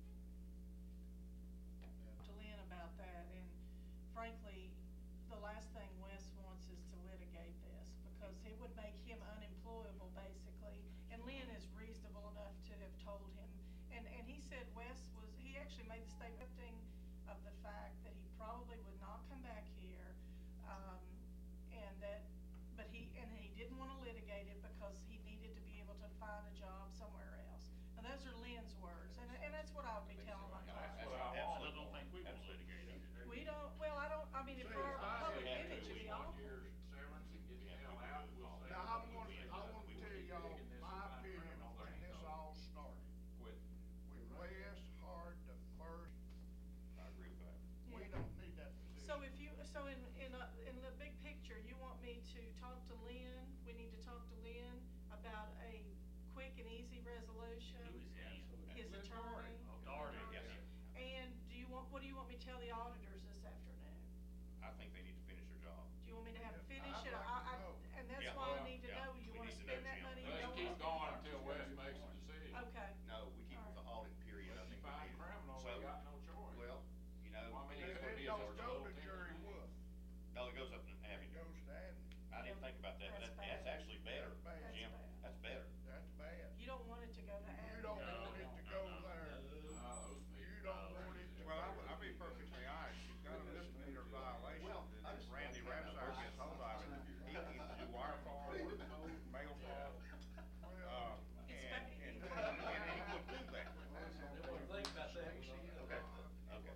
to Lynn about that, and frankly, the last thing Wes wants is to litigate this, because it would make him unemployable, basically, and Lynn is reasonable enough to have told him, and he said he actually made the statement of the fact that he probably would not come back here, and he didn't wanna litigate it because he needed to be able to find a job somewhere else. And those are Lynn's words, and that's what I would be telling my That's clients. what I want. I don't think we will litigate it. We don't, well, I mean, if for our public have image, to. it'd be One awful. year's severance and get the hell out, we'll say. now I wanna tell y'all my opinion on when this all started. Quit. When Wes Hard the first, I agree with that. we Yeah. don't need that position. So in the big picture, you want me to talk to Lynn, we need to talk to Lynn about a quick and easy resolution? Who is he? His attorney? Doherty, Yes. And what do you want me to tell the auditors this afternoon? I think they need to finish their job. Do you want me to have it Yeah, finished? I'd like to know. And that's Yeah, why I well, need to yeah, know, you we wanna need to spend know, that Jim. money? Let's don't keep wanna- going until Wes makes a decision. Okay. No, we keep with the audit period, I If you think we find need. criminal, So, we got no choice. well, you know. Well, I mean, it is it what could it be is. a Don't little go to Jerry Wolf, No, it goes up in it Avenue. goes to Adams, I didn't think about that, but That's that's bad. actually better, That's bad. Jim, That's bad. that's better. that's bad. You don't want it to go to You Abby. don't No, want it to go no, no. there. Those You people- don't want it to. Well, I'll be perfectly honest, you've got a misdemeanor violation, Well, and I if just- Randy Rapsire gets hold of it, he can either do wire fraud, mail fraud, It's and ba- he would do that. Then what do you think about that? Okay, okay.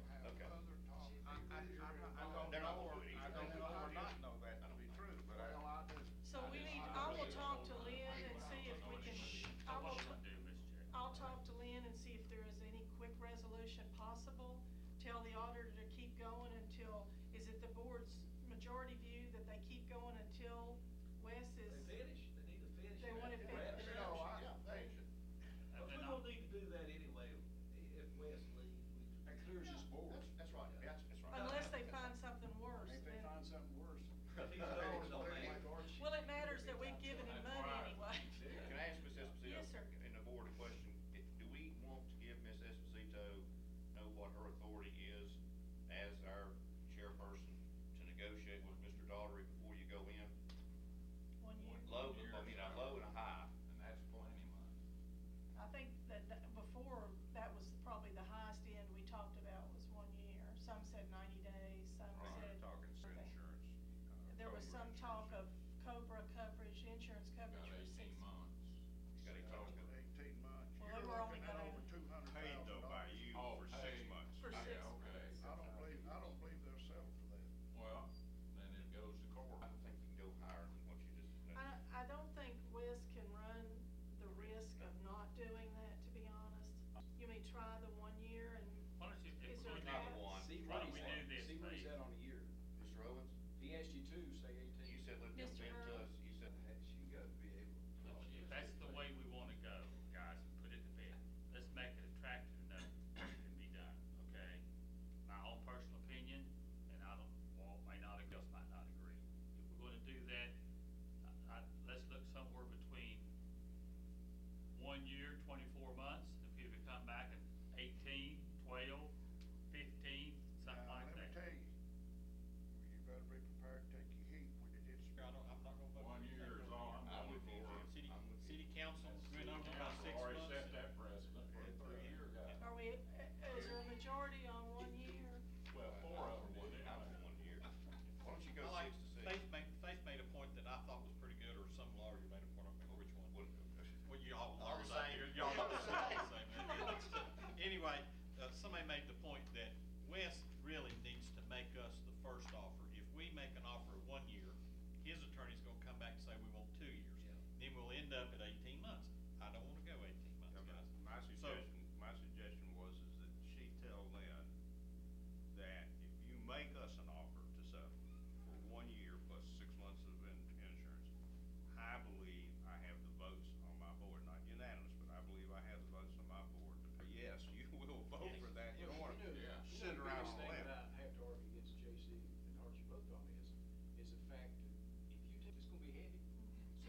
I don't know or not know that to be true, but So I will talk to Lynn and see if we can, I will, What do you want to do, Ms. Jackson? I'll talk to Lynn and see if there is any quick resolution possible. Tell the auditor to keep going until, is it the board's majority view that they keep going until Wes is? They finish, they need to finish. They want it Wrap it finished. up. No, I, Yeah. they, But we don't need to do that anyway, if Wes leaves, That clears this board. That's right, that's right. Unless they find something worse, If they then, find something worse. If he's always on that. well, it matters that we've given him That's money right. anyway. Can I ask Ms. Esposito? Yes, sir. In the board a question, do we want to give Ms. Esposito know what her authority is as our chairperson to negotiate with Mr. Daughtery before you go in? 1 year. Low, I mean, a low and a high. And that's plenty of money. I think that before, that was probably the highest end we talked about was 1 year. Some said 90 days, some we're said. talking insurance. There was some talk of COBRA coverage, insurance Got coverage for 6 18 months. You gotta talk to 18 months. Well, You're they were only looking at gonna- over $200,000. paid though by you Oh, for 6 paid. months. For Yeah, 6 okay. months. I don't believe they'll sell for that. Well, then it try the 1 year and Why don't you, if is we're there gonna a do, Not one. See why what don't he's we do at, this, see what he's Steve? at on a year. Mr. Owens, If he asked you two, say 18. you said let them Mr. vent to Earl. us, you said. She gotta be able to talk. If that's the way we wanna go, guys, put it to bed. Let's make it attractive enough that it can be done, okay? My own personal opinion, and I don't, Walt may not, or Gus might not agree. If we're gonna do that, let's look somewhere between 1 year, 24 months, if people come back in 18, 12, 15, something Now, like let me that. tell you, you better be prepared to take your heat when it hits. I'm not gonna vote. 1 year is all I'm I'm voting with you, for. Jim. City, I'm with you. city council's been over City about council 6 already months. set that precedent for a 3-year guy. are we, is there a majority on 1 year? Well, 4 of them did I'm anyway. for 1 year. Why don't you go I like, 6 to 6? Faith made a point that I thought was pretty good, or some lawyer made a point, I don't remember which one. Well, you all All lawyers the out same. here, y'all know the same. Anyway, somebody made the point that Wes really needs to make us the first offer. If we make an offer of 1 year, his attorney's gonna come back and say we want 2 years. Yeah. Then we'll end up at 18 months. I don't wanna go 18 months, Yeah, but guys. my suggestion was is that she tell Lynn that if you make us an offer to settle for 1 year plus 6 months of insurance, I believe I have the votes on my board, not unanimous, but I believe I have the votes on my board to say, yes, you will vote for that. You don't wanna Yeah. sit around on The a biggest thing limb. that I have to argue against JC and Archie both on is the fact that if you take, it's gonna be heavy. So,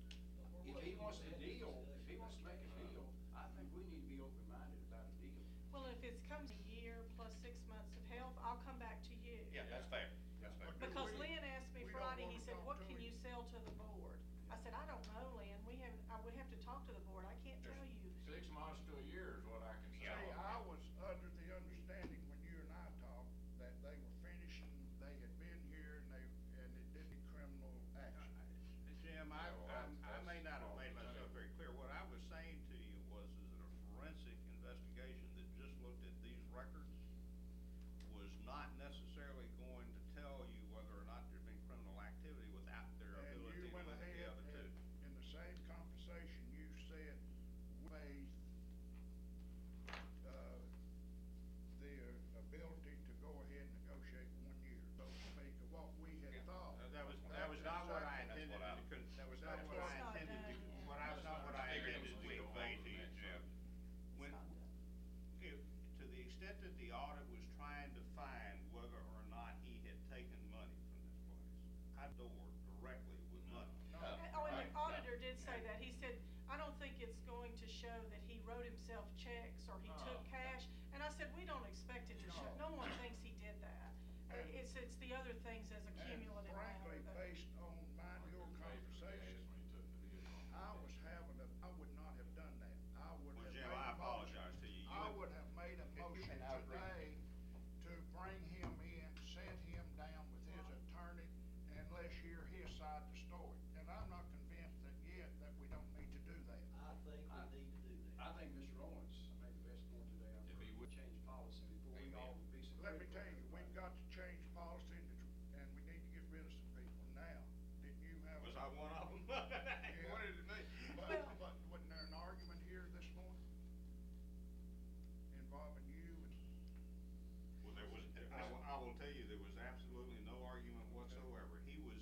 if he wants to deal, if he wants to make a deal, I think we need to be open-minded about a deal. Well, if it comes a year plus 6 months of health, I'll come back to you. Yeah, that's fair, that's fair. But Because we- Lynn asked me we don't Friday, wanna he said, talk what to can him. you sell to the board? I said, I don't know, Lynn, I would have to talk to the board, I can't tell you. 6 months to a year is what I can say. See, I was under the understanding when you and I talked that they were finishing, they had been here and it didn't criminal action. Jim, I may not have made myself very clear. What I was saying to you was is that a forensic investigation that just looked at these records was not necessarily going to tell you whether or not there's been criminal activity without their And ability you to went look at the ahead other two. and in the same conversation, you said, waived, the ability to go ahead and negotiate 1 year, so to speak, of what we had thought. That was not what I That's intended what I- to, that was not That's what I It's not intended to, done yet. what I was not what I Figured it intended was to weak. convey to you, Jim. When, It's not done. if, to the extent that the audit was trying to find whether or not he had taken money from this place, I doored directly with money. Oh, and the auditor did say that, he said, I don't think it's going to show that he wrote himself checks or he took cash, and I said, we don't expect it to show, no one thinks he did that. It's the other things as a cumulative And frankly, matter, but. based on mine, your conversation, I was I would not have done that. I would Well, have Jim, made I a motion. apologize to you. I would have made a motion And I agree. today to bring him in, set him down with his attorney, and let's hear his side of the story. And I'm not convinced that yet that we don't need to do that. I think we need to do that. I think Mr. Owens made the best point today. If he would- Change policy before we all be so. Let me critical tell you, about we've it. got to change policy and we need to get rid of some people. Now, didn't you have? Was I one of them? Yeah. What did it mean? But wasn't there an argument here this morning involving you and? Well, there was, I will tell you, there was absolutely no argument whatsoever.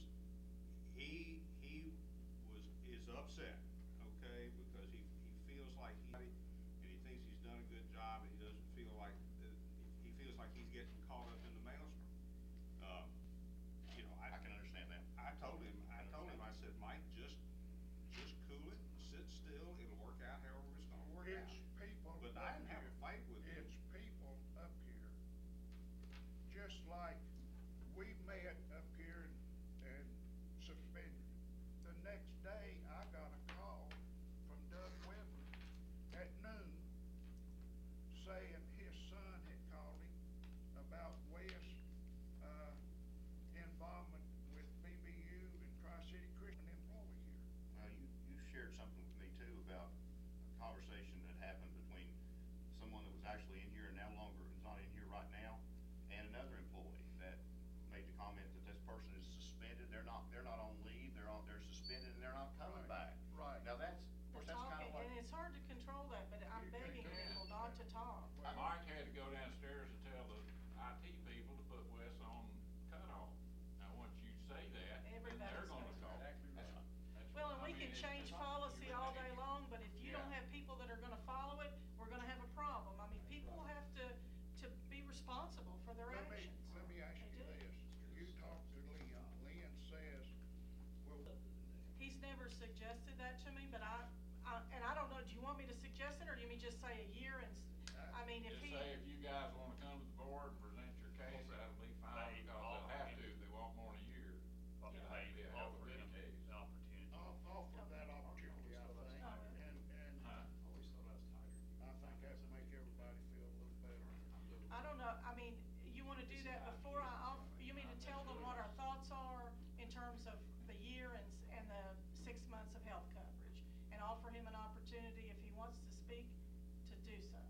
He is upset, okay, because he feels like and he thinks he's done a good job, and he doesn't feel like, he feels like he's getting caught up in the maelstrom. You know, I can understand that. I told him, I said, Mike, just cool it, sit still, it'll work out however it's gonna work out. It's people. But I didn't have a fight with him. It's people up here, just like we met up here and suspended. The next day, I got a call from Doug Weber at noon saying his son had called him about Wes', involvement with BBU and Tri-City Christian employee here. Well, you shared something with me too about a conversation that happened between someone that was actually in here and no longer is not in here right now, and another employee that made the comment that this person is suspended, they're not on leave, they're suspended and they're not coming Right, back. right. Now that's, of course, that's kind of what. And it's hard to control that, but I'm You begging can't. people not to top. Mike had to go downstairs and tell the IT people to put Wes on cutoff. Now, once you say that, then they're Everybody's gonna saying talk. that. That's Well, and what- I we mean, can it's change just- policy all day long, but if you don't Yeah. have people that are gonna follow it, we're gonna have a problem. I mean, people have to be responsible for their Let me, actions. let me ask They you do. this, you talked to Lynn, Lynn says, well, He's never suggested that to me, but and I don't know, do you want me to suggest it, or do you mean just say a year and, I mean, if Just he. say if you guys wanna come to the board and present your case, that'll be fine, They because they'll have to, offer if they want more than a year. But It'll they have to be a hell of a offer good him case. the opportunity. I'll offer that opportunity, I think, and Huh? Always thought I was tighter. I think that'd make everybody feel a little better. I don't know, I mean, you wanna do that before you mean to tell them what our thoughts are in terms of the year and the 6 months of health coverage? And offer him an opportunity, if he wants to speak, to do so.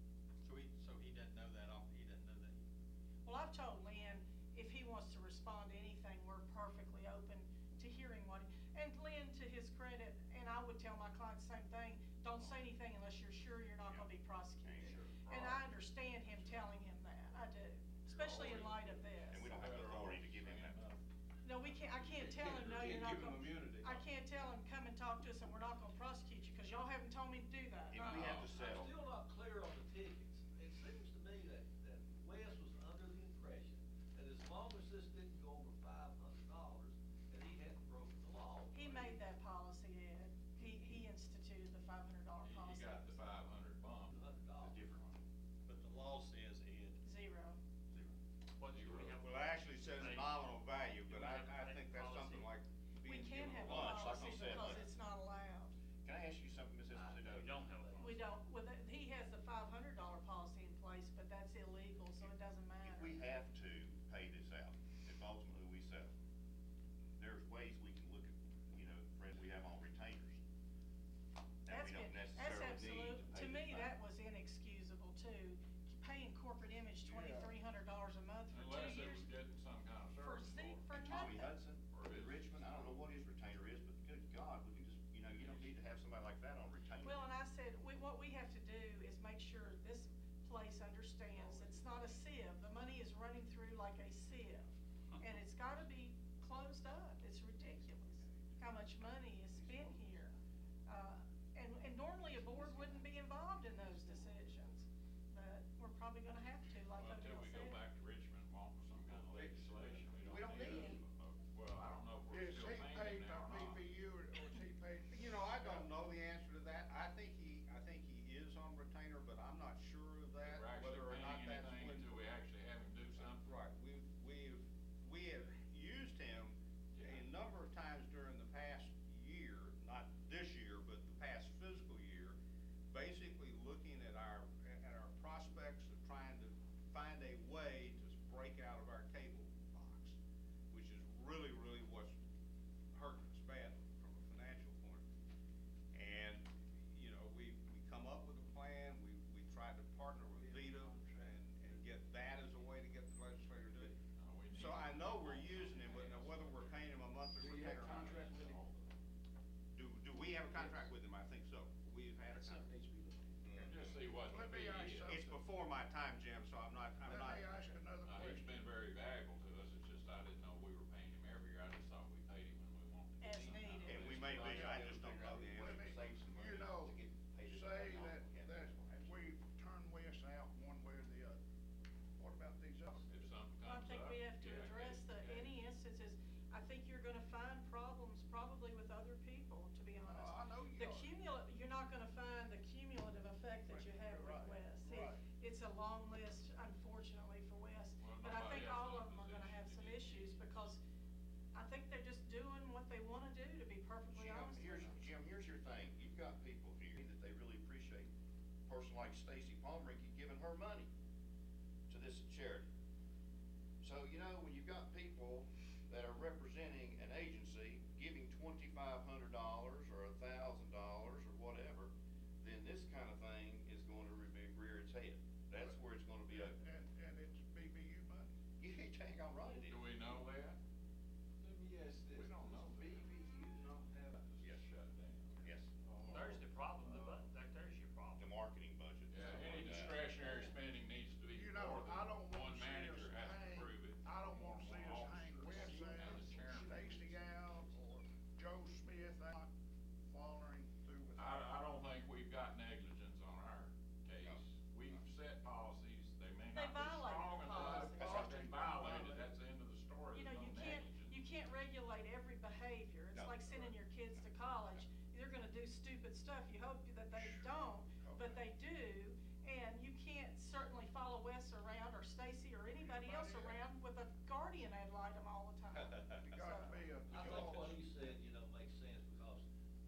So he doesn't know that he doesn't know that. Well, I've told Lynn, if he wants to respond to anything, we're perfectly open to hearing and Lynn, to his credit, and I would tell my client the same thing, don't say anything unless you're sure you're not gonna be prosecuted. And I understand him telling him that, I do, especially in light of this. And we don't have the authority to give him that. No, I can't tell him, no, you're not Give him gonna. immunity. I can't tell him, come and talk to us and we're not gonna prosecute you, cause y'all haven't told me to do that. If we have to settle. I'm still not clear on the tickets. It seems to me that Wes was under the impression that as long as this didn't go over $500, that he hadn't broken the law. He made that policy, Ed, he instituted the $500 He policy. got the 500 bump. $100. Different. But the law says, Ed, Zero. What do we have? Well, it actually says They- nominal value, do but we I have a think that's policy? something like We being can't given have a lunch, like policy you said. because it's not allowed. Can I ask you something, Ms. Esposito? We don't have a policy. We don't, he has the $500 policy in place, but that's illegal, so it doesn't matter. If we have to pay this out, if ultimately we settle, there's ways we can look at, Fred, we have on retainers. And we don't That's necessarily absolute, need to to pay me, this that back. was inexcusable too. Paying corporate image $2,300 a month for 2 Unless it years. was getting some kind of service for For it. Tommy nothing. Hudson, Or or his- Richmond, I don't know what his retainer is, but good God, we can just, you don't need to have somebody like that on retainer. Well, and I said, what we have to do is make sure this place understands it's not a sieve. The money is running through like a sieve. And it's gotta be closed up. It's ridiculous how much money is spent here. And normally a board wouldn't be involved in those decisions, but we're probably gonna have to, like Well, until Odell we go said. back to Richmond and want some kind of legislation, We don't need it. Well, I don't know if we're Is still he paying paid it by now or not. PBU or is he paid? I don't know the answer to that. I think he is on retainer, but I'm not sure of that, We're actually whether or not paying that's anything when. until we actually have him do something. Right, we have used him a number of times during the past year, not this year, but the past fiscal year, basically looking at our prospects of trying to find a way to break out of our cable box, which is really what's hurting us badly from a financial point of view. And, we come up with a plan, we tried to partner with VITA and get that as a way to get the legislature to do it. We need So I know we're using him, but now whether we're paying him a monthly Do you have retainer a or not. contract with him? Do we have a contract with him? I think so. We've had a That's something contract. needs to be looked at. Just see what the Let me fee ask is. something. It's before my time, Jim, so I'm not. Let me ask another He's question. been very valuable to us, it's just I didn't know we were paying him every year, I just thought we paid him when we wanted to. As do something. needed. And we may be, I just don't know the Let answer. me, Save some money you know, to get paid this say back off. that we turn Wes out one way or the other. What about these others? If something I comes up. think we have to yeah, address okay. any instances. I think you're gonna find problems probably with other people, to be honest. I know you are. You're not gonna find the cumulative effect that you have with Right, Wes. right. It's a long list, unfortunately, for Wes. Well, But I nobody think else all in of the them are gonna have some issues because I think they're just doing what they wanna do, to be perfectly honest with you. Jim, here's your thing, you've got people here that they really appreciate. A person like Stacy Palmericky giving her money to this charity. So, when you've got people that are representing an agency giving $2,500 or $1,000 or whatever, then this kind of thing is going to rear its head. That's where it's gonna be a, And it's BBU money. you ain't dang all right, it is. Do we know that? Let me ask this. We don't know Does that. BBU not have a Yes. Shut down. Yes, There's the problem, there's your problem. the marketing budget. Yeah, something any like that. discretion stuff, you hope that they don't, but they do, and you can't certainly follow Wes around, or Stacy, or anybody else around with a guardian ad litem all the time. You gotta be a. I think what he said, makes sense because,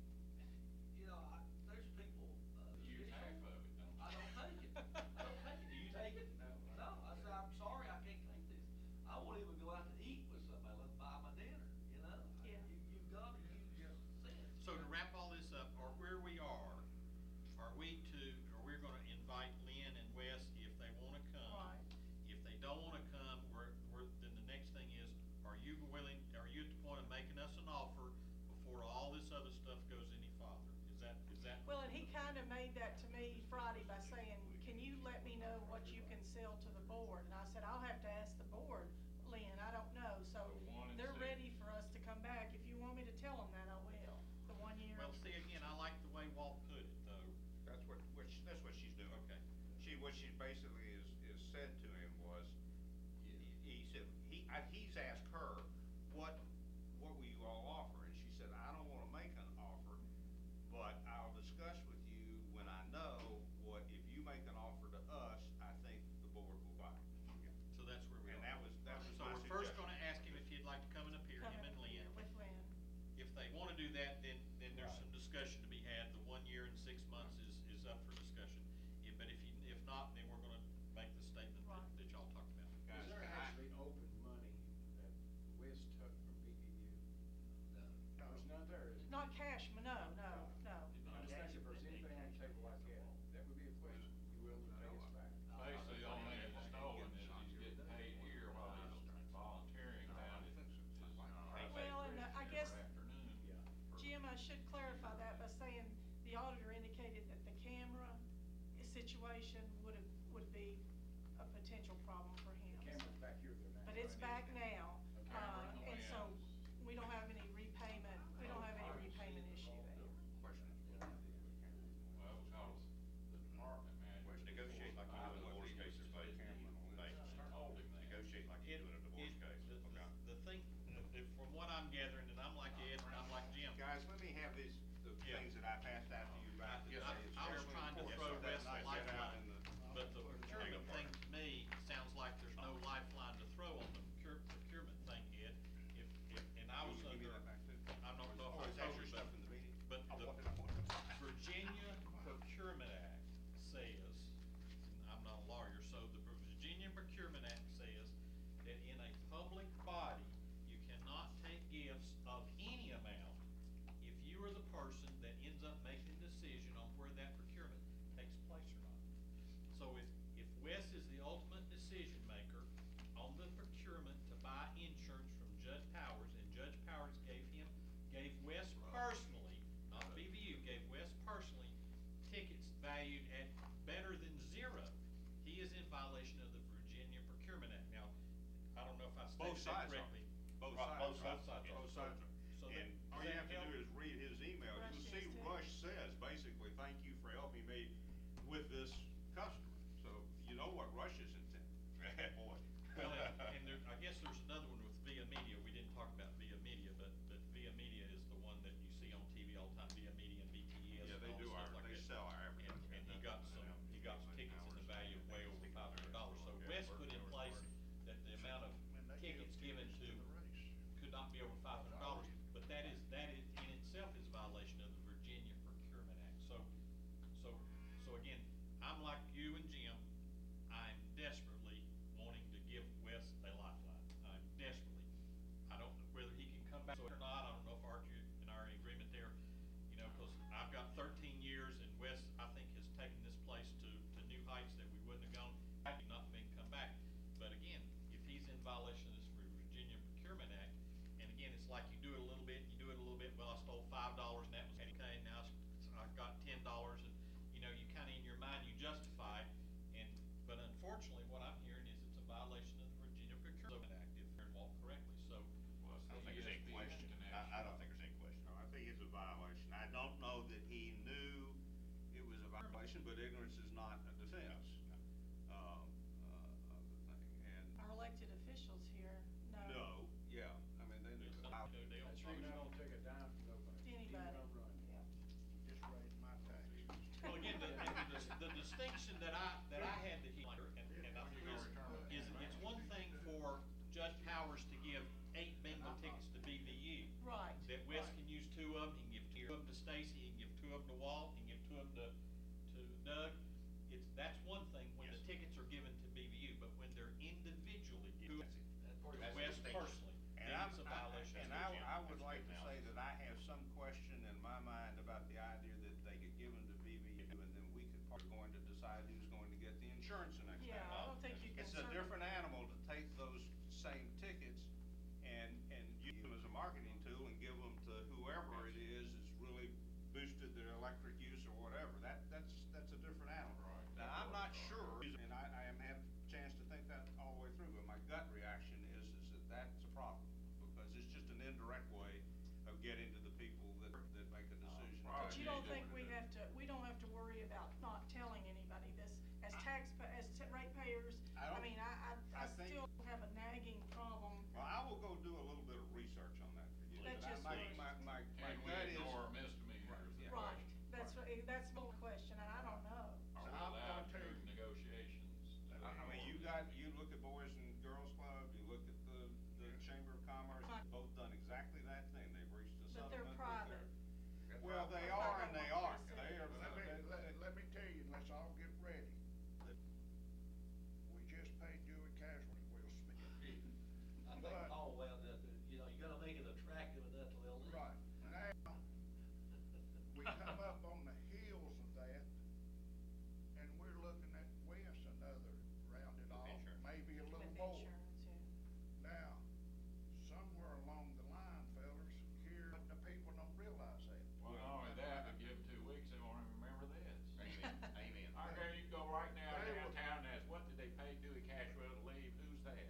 there's people, You use half of it, don't you? I don't take it. I don't take it. Do you take it? No. No, I said, I'm sorry, I can't take this. I won't even go out to eat with somebody, let's buy my dinner, Yeah. You've got to use sense. So to wrap all this up, or where we are we're gonna invite Lynn and Wes if they wanna come. Right. If they don't wanna come, then the next thing is, are you at the point of making us an offer before all this other stuff goes any farther? Is that? Well, and he kinda made that to me Friday by saying, can you let me know what you can sell to the board? And I said, I'll have to ask the board, Lynn, I don't know, so So 1 and they're 6. ready for us to come back. If you want me to tell them that, I will, the 1 year. Well, see, again, I like the way Walt put it, though. That's what she's doing. Okay. What she basically is said to him was, he said, he's asked her, what will you all offer? And she said, I don't wanna make an offer, but I'll discuss with you when I know what, if you make an offer to us, I think the board will buy it. So that's where we are. And that was So my we're first suggestion. gonna ask him if he'd like to come and appear, Come him and in Lynn. with Lynn. If they wanna do that, then there's some discussion to be had. The 1 year and 6 months is up for discussion. But if not, then we're gonna make the statement Right. that y'all talked about. Guys, Is there can I- actually open money that Wes took from BBU? No. There's none there, is there? Not cash, no. I'm just thinking if there's anything on the table like that, that would be a question. You willing to pay us back? Basically, the only thing that's stolen is he's getting paid here while he's volunteering down at his Well, and I guess, afternoon. Jim, I should clarify that by saying the auditor indicated that the camera situation would be a potential problem for him. The camera's back here though now. But it's back now, camera in the and so lens. we don't have any repayment issue there. Question. Well, because the department manager. Negotiate like you do in a divorce case, there's no camera on the thing. Negotiate like you do in a divorce case, okay? The thing, from what I'm gathering, and I'm like Ed, and I'm like Jim. Guys, let me have the Yeah. things that I passed out to you about. I was trying to throw Wes a lifeline, but the procurement thing to me sounds like there's no lifeline to throw on the procurement thing, Ed. And I was Give me under, that back too. I don't know Oh, if I is that told your you, stuff in the meeting? but I the wanted to- Virginia Procurement Act says, and I'm not a lawyer, so the Virginia Procurement Act says that in a public body, you cannot take gifts of any amount if you are the person that ends up making the decision on where that procurement takes place or not. So if Wes is the ultimate decision maker on the procurement to buy insurance from Judge Powers, and Judge Powers gave Wes personally, not BVU, gave Wes personally tickets valued at better than zero, he is in violation of the Virginia Procurement Act. Now, I don't know if I Both stated that sides are. correctly. Both Right, sides. both sides are. Both sides are. So And that- all does you that have to help? do is read his email. Rush You'll says see too. Rush says, basically, thank you for helping me with this customer. So you know what Rush's intent. Boy. Well, and there, I guess there's another one with Via Media. We didn't talk about Via Media, but Via Media is the one that you see on TV all the time, Via Media and VTES. Yeah, and they all do the stuff like they that. sell our advertising. And he got some tickets in the value of way over $500. So Wes put in place that the amount of When they give tickets given tickets to to the race. could not be over $500, but that is in itself is a violation of the Virginia Procurement Act. So again, I'm like you and Jim, I'm desperately wanting to give Wes a lifeline. I'm desperately. I don't know whether he can come back or not. I don't know if Archie and I are in agreement there, because I've got 13 years and Wes, I think, has taken this place to new heights that we wouldn't have gone, had he not been come back. But again, if he's in violation of this Virginia Procurement Act, and again, it's like you do it a little bit, well, I stole $5 and that was okay, now I've got $10, and you kinda in your mind, you justify it, but unfortunately, what I'm hearing is it's a violation of the Virginia Procurement Act, if I heard Walt correctly, so. Well, I don't think there's any ESPN question. connection. I don't think there's any question. No, I think it's a violation. I don't know that he knew it was a violation, but ignorance is not a defense, of the thing. And Our elected officials here know. no, yeah, I mean, There's they. something to do, they That don't tree charge not you. gonna take a dime from nobody. Anybody. Even I'm running. Yeah. Just raised my distinction that I had to hear, and I think is it's one thing for Judge Powers to give 8 bingo tickets to BVU. Right, That Wes right. can use 2 of them, he can give 2 of them to Stacy, he can give 2 of them to Walt, he can give 2 of them to Doug. That's one thing when the Yes. tickets are given to BVU, but when they're individually given to That's Wes the distinction. personally, And then I'm, it's a violation. and I would like to say that I have some question in my mind about the idea that they get given to BVU and then we could probably going to decide who's going to get the insurance the next Yeah, time. I don't think you can. It's a different animal to take those same tickets and use them as a marketing tool and give them to whoever it is that's really boosted their electric use or whatever. That's a different animal. Right. Now, I'm not sure, and I am having a chance to think that all the way through, but my gut reaction is that that's a problem. Because it's just an indirect way of getting to the people that make a decision. But you don't think we don't have to worry about not telling anybody this, as ratepayers? I don't- mean, I I think- still have a nagging problem. Well, I will go do a little bit of research on that for you. That's but just my what- my Can we gut is. ignore misdemeanors? Yeah. Right, that's my question, and I don't know. Are So we I'll allowed tell during you. negotiations? I mean, you look at Boys and Girls Club, you look at the Chamber of Commerce, Right. they've both done exactly that thing. They've reached a But settlement. they're with private. Well, they I are don't and they want aren't. to They are. Let me tell you, let's all get ready. We just paid Dewey Casualty, Will Smith. I think But- Paul wound up, you gotta make it attractive enough till they'll leave. Right, now, we come up on the heels of that, and we're looking at Wes another rounded off, insurance. maybe a little With more. insurance, yeah. Now, somewhere along the line, fellas, here, the people don't realize that. Well, not only that, but give them 2 weeks, they won't even remember this. Amen, amen. I guess you can go right now They will- downtown and ask, what did they pay Dewey Cashwell to leave? Who's that?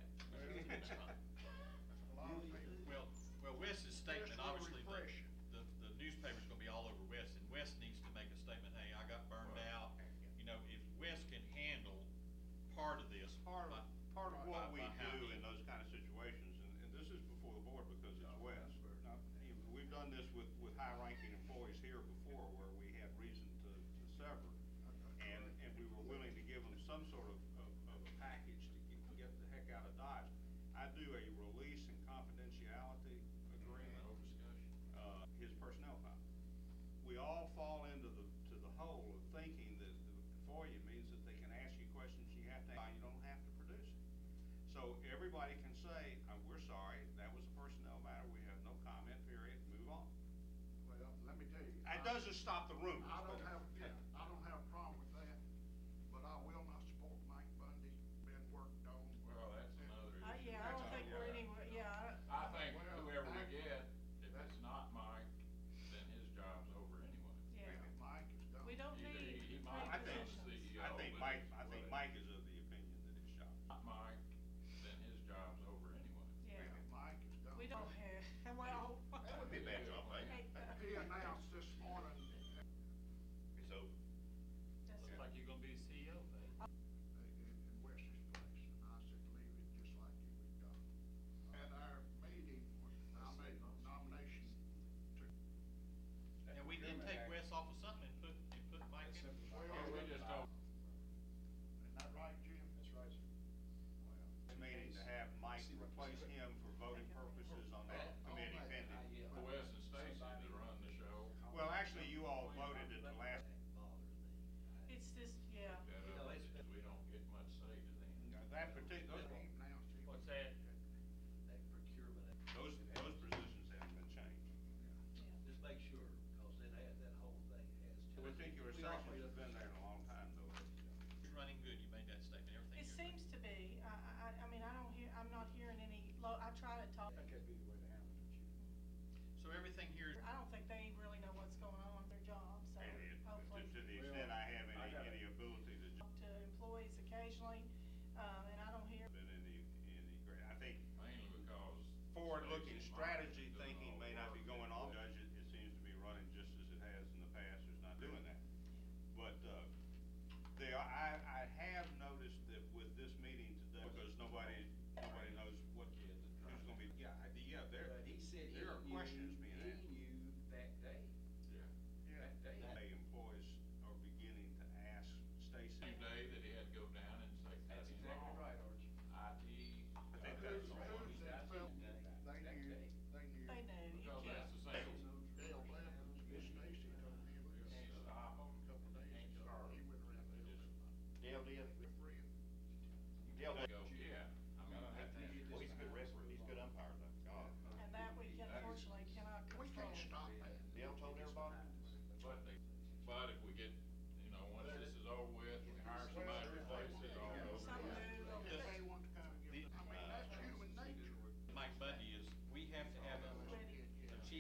A lot of people. Well, Wes's statement, Just a little obviously, refreshing. the newspaper's gonna be all over Wes, and Wes needs to make a statement, hey, I got burned out. You know, if Wes can handle part of this. Part of what we by how do he- in those kind of situations, and this is before the board because it's Wes. Now, we've done this with high-ranking employees here before where we had reason to sever. And we were willing to give them some sort of a package to get the heck out of Dodge. I do a release and confidentiality agreement. No discussion. His personnel file. We all fall into the hole of thinking that the FOIA means that they can ask you questions you have to, you don't have to produce it. So everybody can say, we're sorry, that was a personnel matter, we have no comment, period, move on. Well, let me tell you. It doesn't stop the rumors. I don't but- have a problem with that, but I will not support Mike Bundy being worked on. Well, that's another issue. Yeah, I don't think we're anywhere, I think Well, whoever we that- get, if it's not Mike, then his job's over anyway. yeah. Mike is done. We don't Either need he three might I think- positions. CEO, I think but Mike whatever. is of the opinion that his job. Not Mike, then his job's over anyway. Yeah, Mike is done. we don't have, well. That wouldn't be a bad job, mate. He announced this morning, It's over. Looks like you're gonna be the CEO, Pete. in Wes's place, and I said, leave it just like you was done. At our meeting, I made a nomination to. And we did take Wes off of something and put Mike in. Well, we just told, Isn't that right, Jim? That's right, sir. This meeting to have Mike replace him for voting purposes on that committee pending. Wes and Stacy that run the show. Well, actually, you all voted at the last, It's just, yeah. That You know, up, it's- because we don't get much say to them. that particular, What's that? That procurement, those positions haven't been changed. just make sure, cause that whole thing has. The particular We sections operate have been under- there in a long time, though. You're running good, you made that statement, everything. It you're seems to be, I mean, I'm not hearing any, I try to talk, that'd be the way to handle it, Chief. So everything here, I don't think they really know what's going on with their job, so And hopefully. to the extent I have any ability to Talk to employees occasionally, and I don't hear, been any great, I think Mainly because. forward-looking Stacy strategy Myers does thinking all may the not be work. going on. Judge, it seems to be running just as it has in the past, it's not doing that. But, I have noticed that with this meeting today, because nobody knows who's gonna be, But he said there are questions being he asked. knew that day, Yeah. that day. Employees are beginning to ask Stacy. Same day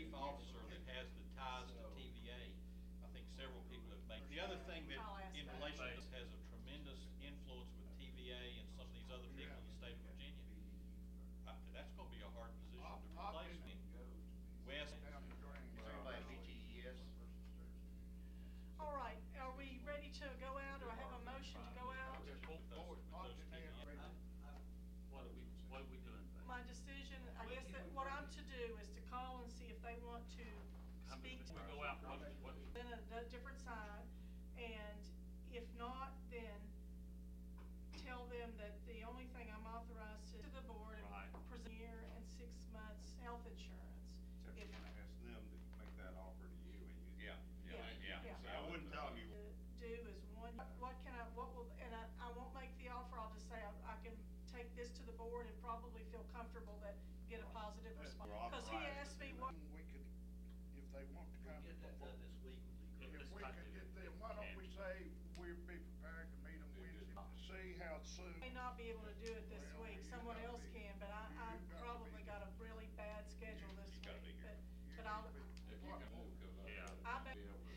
chief officer that has the ties to TVA. I think several people have made. The other thing that, I'll ask in that. relation to this, has a tremendous influence with TVA and some of these other people in the state of Virginia. That's gonna be a hard position to replace. West, Down the drain. Is everybody BTES? All right, are we ready to go out? Do I have a motion to go out? What are we doing? My decision, I guess that what I'm to do is to call and see if they want to speak to We go out, what? then a different side, and if not, then tell them that the only thing I'm authorized to the board Right. and present year and 6 months health insurance. Except If- you're gonna ask them to make that offer to you and you. Yeah, yeah. Yeah. See, I wouldn't tell them you. To do is what will, and I won't make the offer, I'll just say I can take this to the board and probably feel comfortable that, get a positive response. We're Cause he authorized asked to me do what, We could, if they want to come. Get that done this week with Lee. If we could get them, why don't we say we'd be prepared to meet them Wednesday, to see how soon. may not be able to do it this week, someone else can, but I've probably got a really bad schedule this You gotta be week, here. but I'll, If you can move, cause Yeah. I I'll bet. be able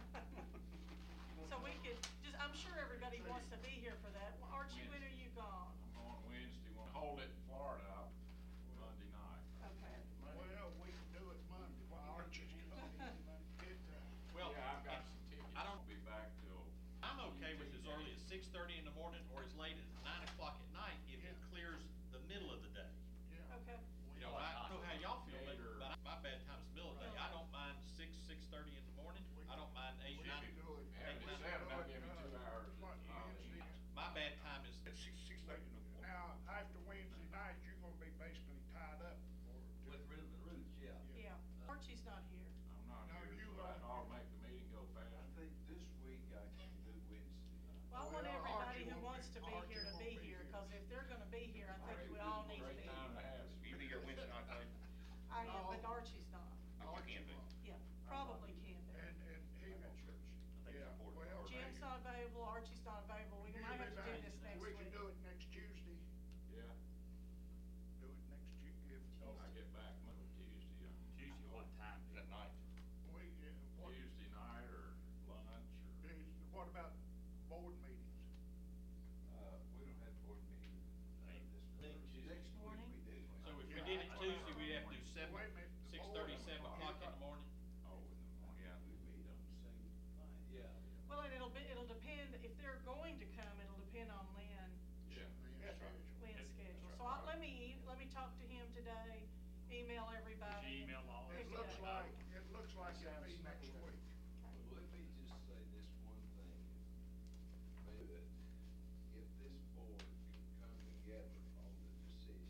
to. So we could, I'm sure everybody wants to be here for that. Well, Archie, when are you gone? I'm going Wednesday, we'll hold it in Florida out Monday night. Okay. Well, we can do it Monday while Archie's gone. well, Yeah, I've got some tickets, I don't, I'll be back till. I'm okay with as early as 6:30 in the morning or as late as 9 o'clock at night if it clears the middle of the day. Yeah. Okay. You know, I don't know how y'all feel, but my bad time's the middle of the day. I don't mind 6:30 in the morning. I don't mind 8, We 9. can do it. Yeah, just have them give me 2 hours. What, Wednesday? My bad time is, At 6:30 in the morning. Now, after Wednesday night, you're gonna be basically tied up for. With Rhythm and Roots, yeah. Yeah, Archie's not here. I'm not No, here, you so are. that ought to make the meeting go fast. I think this week I can do Wednesday night. Well, I want Well, everybody Archie who won't wants be- to be Archie here to won't be be here, here. cause if they're gonna be here, I think we all need to be Great time to here. have it. You be here Wednesday night, Dave? I am, but Archie's not. You can be. Yeah, probably can be. And he I got will. church. I think Yeah, it's important. well, Jim's not available, Archie's not available. We might have to do this next We week. can do it next Tuesday. Yeah, Do it next Tuesday. I get back Monday, Tuesday, Tuesday, what time? That night. What, Tuesday night or lunch or. what about board meetings? We don't have board meeting next Morning? week we do. so if we did it Tuesday, we'd have to do 7, Wait a minute, the 6:30, board- 7 o'clock in the morning. Oh, in the morning. Yeah. We meet on the same night. Yeah. Well, and it'll depend, if they're going to come, it'll depend on Yeah. That's right. Lynn's schedule. So let me talk to him today, email everybody. Did you email all It Pick it looks up. like, it'll be next week. Well, let me just say this one thing. Maybe if this board can come together on the decision.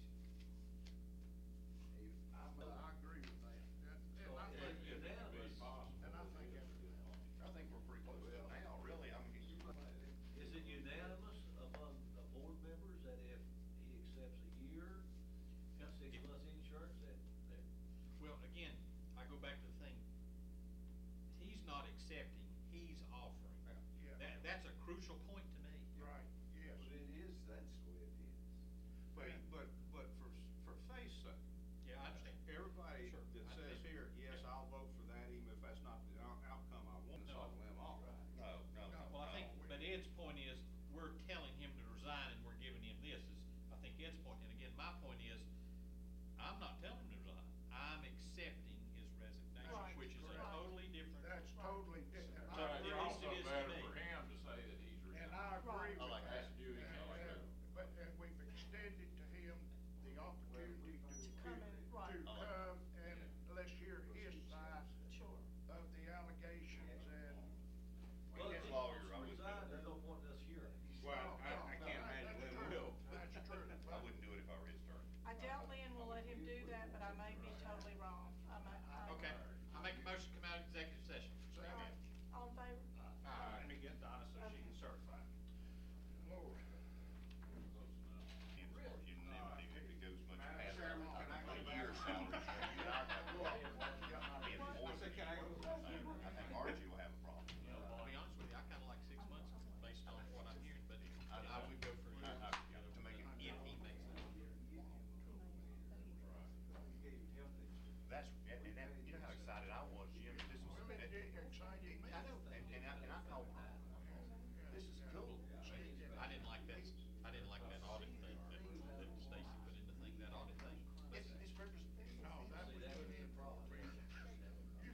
If I may. I agree with that. And So I if think, it's unanimous, and I think that's. I think we're pretty close to it now, really. I mean, is it unanimous among the board members that if he accepts a year, 6 months insurance, that Well, again, I go back to the thing. He's not accepting, he's offering. Yeah. That's a crucial point to me. Right, yes. But it is, that's the way it is. But for face sake, Yeah, I understand. everybody Sure. that I says think- here, yes, yeah. I'll vote for that, even if that's not the outcome I want, so I'll let them off. no. Well, I think, but Ed's point is, we're telling him to resign and we're giving him this, is, I think Ed's point, and again, my point is, I'm not telling him to resign, I'm accepting his resignation, Right, which is a correct. totally different. That's totally different. So At it's least also it is to better me. for him to say that he's And resigned. I agree Right. with I like that. That's due him. But, and we've extended to him the opportunity To come in, right. to come and let's hear his side Sure. of the allegations and. Well, his if he lawyer, wants to I was- resign, there's no point in us hearing it. Well, I can't imagine That's Lynn true. will. That's true. I wouldn't do it if I were his turn. I doubt Lynn will let him do that, but I may be totally wrong. Okay, I make a motion to come out of executive session. Second.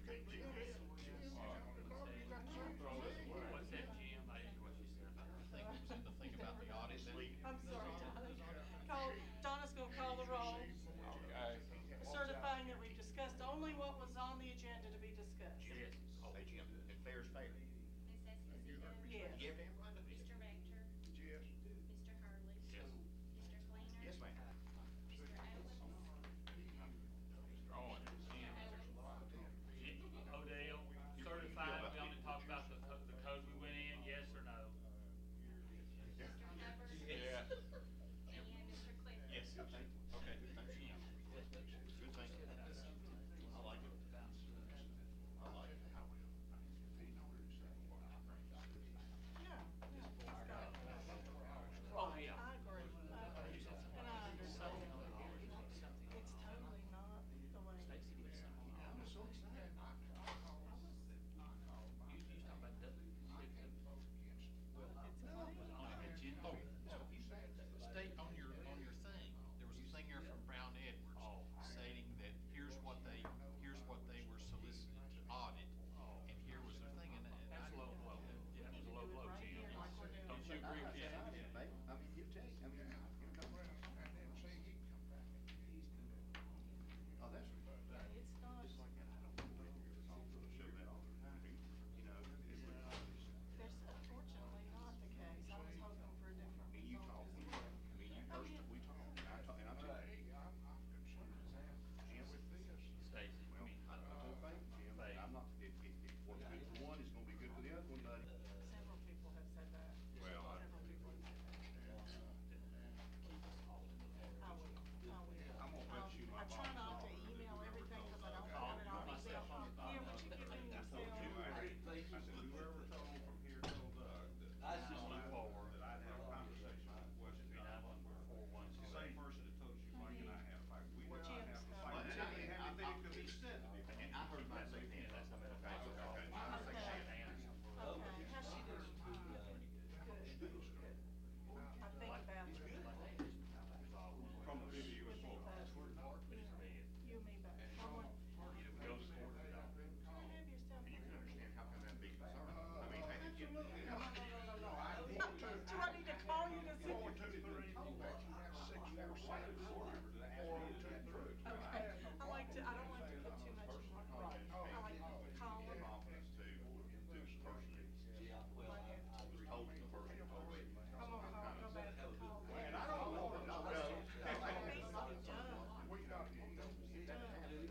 What's that, Jim? I didn't hear what you said about I that. think it was in the thing about the audit that. I'm sorry, Donna's gonna call the roll, certifying that we've discussed only what was on the agenda to be discussed. Yes. Hey, Jim, and fair's fair. Ms. Esposito. Yes. Yep. Mr. Rector. Yes. Mr. Hurley. Yes. Mr. Fleener. Yes, ma'am. Mr. Owens. Odell, certified, we only talked about the code we went in, yes or no? Mr. Hubbard. Yeah. And Mr. Clifford. Yes, okay, okay, thank you. Good, thank you. I like it. I like it. Oh, yeah. I agree, and I understand. It's totally not the way. Stacy did something. I'm so excited. I called. You talking about the, Oh, state on your thing, there was a thing here from Brown Edwards stating that here's what they were solicited to audit. And here was the thing, and that's I. a low blow. Yeah, that was a low blow, Right Jim. here, like we're doing. Don't you agree with that? I mean, you take, I mean, And then say he can come back and oh, that's. Yeah, it's not, Just like that, I don't know, show that all the time, you know, there's unfortunately not the case. I was hoping for a different me and you result. talked, me and you personally, we talked, and I told hey, I'm concerned Jim, with this. Stacy, well, I told Faith, Jim, Faith. I'm not, if what's good for one, it's gonna be good for the other one, buddy. Several people have said that. Well, Several people have said that. I will. I'm gonna bet you my I try mom's not to daughter email that everything because I don't whoever have it on told email. myself on the Yeah, would you give me I your told cell? you, I said, whoever told from here told Doug That's just that like forward. that I'd have a conversation with Weston. Three nine one four one It's two the same eight. person that told you Frank and I had a fight. We did not have a Jim's fight. not- We didn't have anything that could be said to me. And I heard my say, Yeah, that's how okay, many. okay. Okay. Oh, Okay, how's she doing? Good, good. I think about you. From the video you was With me for. both. You and me both. I want, Go score it out. can I have your cell And you phone? can understand how come that'd be concerned. I mean, hey, you No, do I need to call you to see? 423, that's 647. Okay, I like to, I don't like to put too much in one call. I like to call them. confidence to do some personal. Yeah, well, I Was told the person told me. I'm gonna call, go back and call them. And I don't know, no, well, Basically done. We got to get those. Done.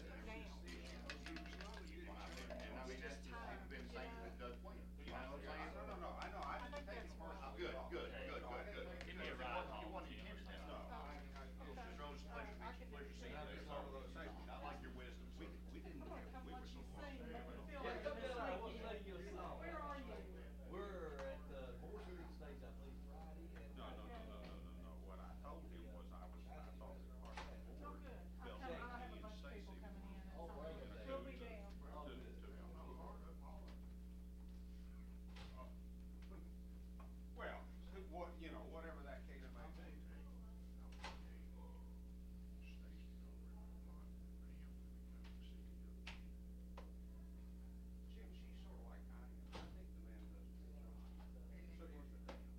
And I mean, that's just, it's been saying that Doug Wayne. You know what I'm saying? no, I know, I I didn't think take it that's personal. Good, good, good, good, good. Give me a ride You home, wanted to Jim. hear that. No. Mr. Rose, pleasure seeing you. I like your wisdom. We didn't, I'm gonna come we were watch so you close. sing, but I feel Yeah, like come this down, I will weekend. sing you a song. Where are you? We're at the Horse Creek State, I believe, Friday, and. No, what I told him was I thought that Carter Oh, Ford good. I felt have like a he and bunch of people Stacy coming in, and Oh, so right. we'll be down. Oh, to good. him. Well, what, you know, whatever that case may be. Jim, she's sort of like I am. I think the man does a good job. So here's the thing.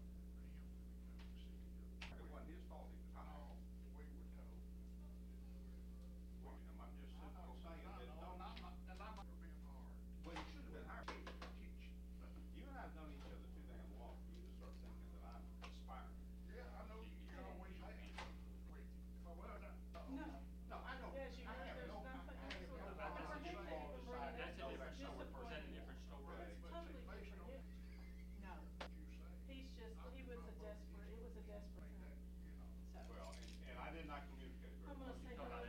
It wasn't his fault he was hired. We were told. Well, I'm just simply saying that, no, They're being hard. well, you should have been hired. You and I have known each other too damn long for you to start thinking that I'm aspiring. Yeah, I know you always have. Well, No. No, I don't. Yes, you I know, have there's no- nothing, I have no- I've never had that even bring it up. That's a different story, is that a Disappointed. different story? It's totally different, no. He's just, he was a desperate, it was a desperate time. So, Well, and I did not communicate very I'm well. gonna say Talking hello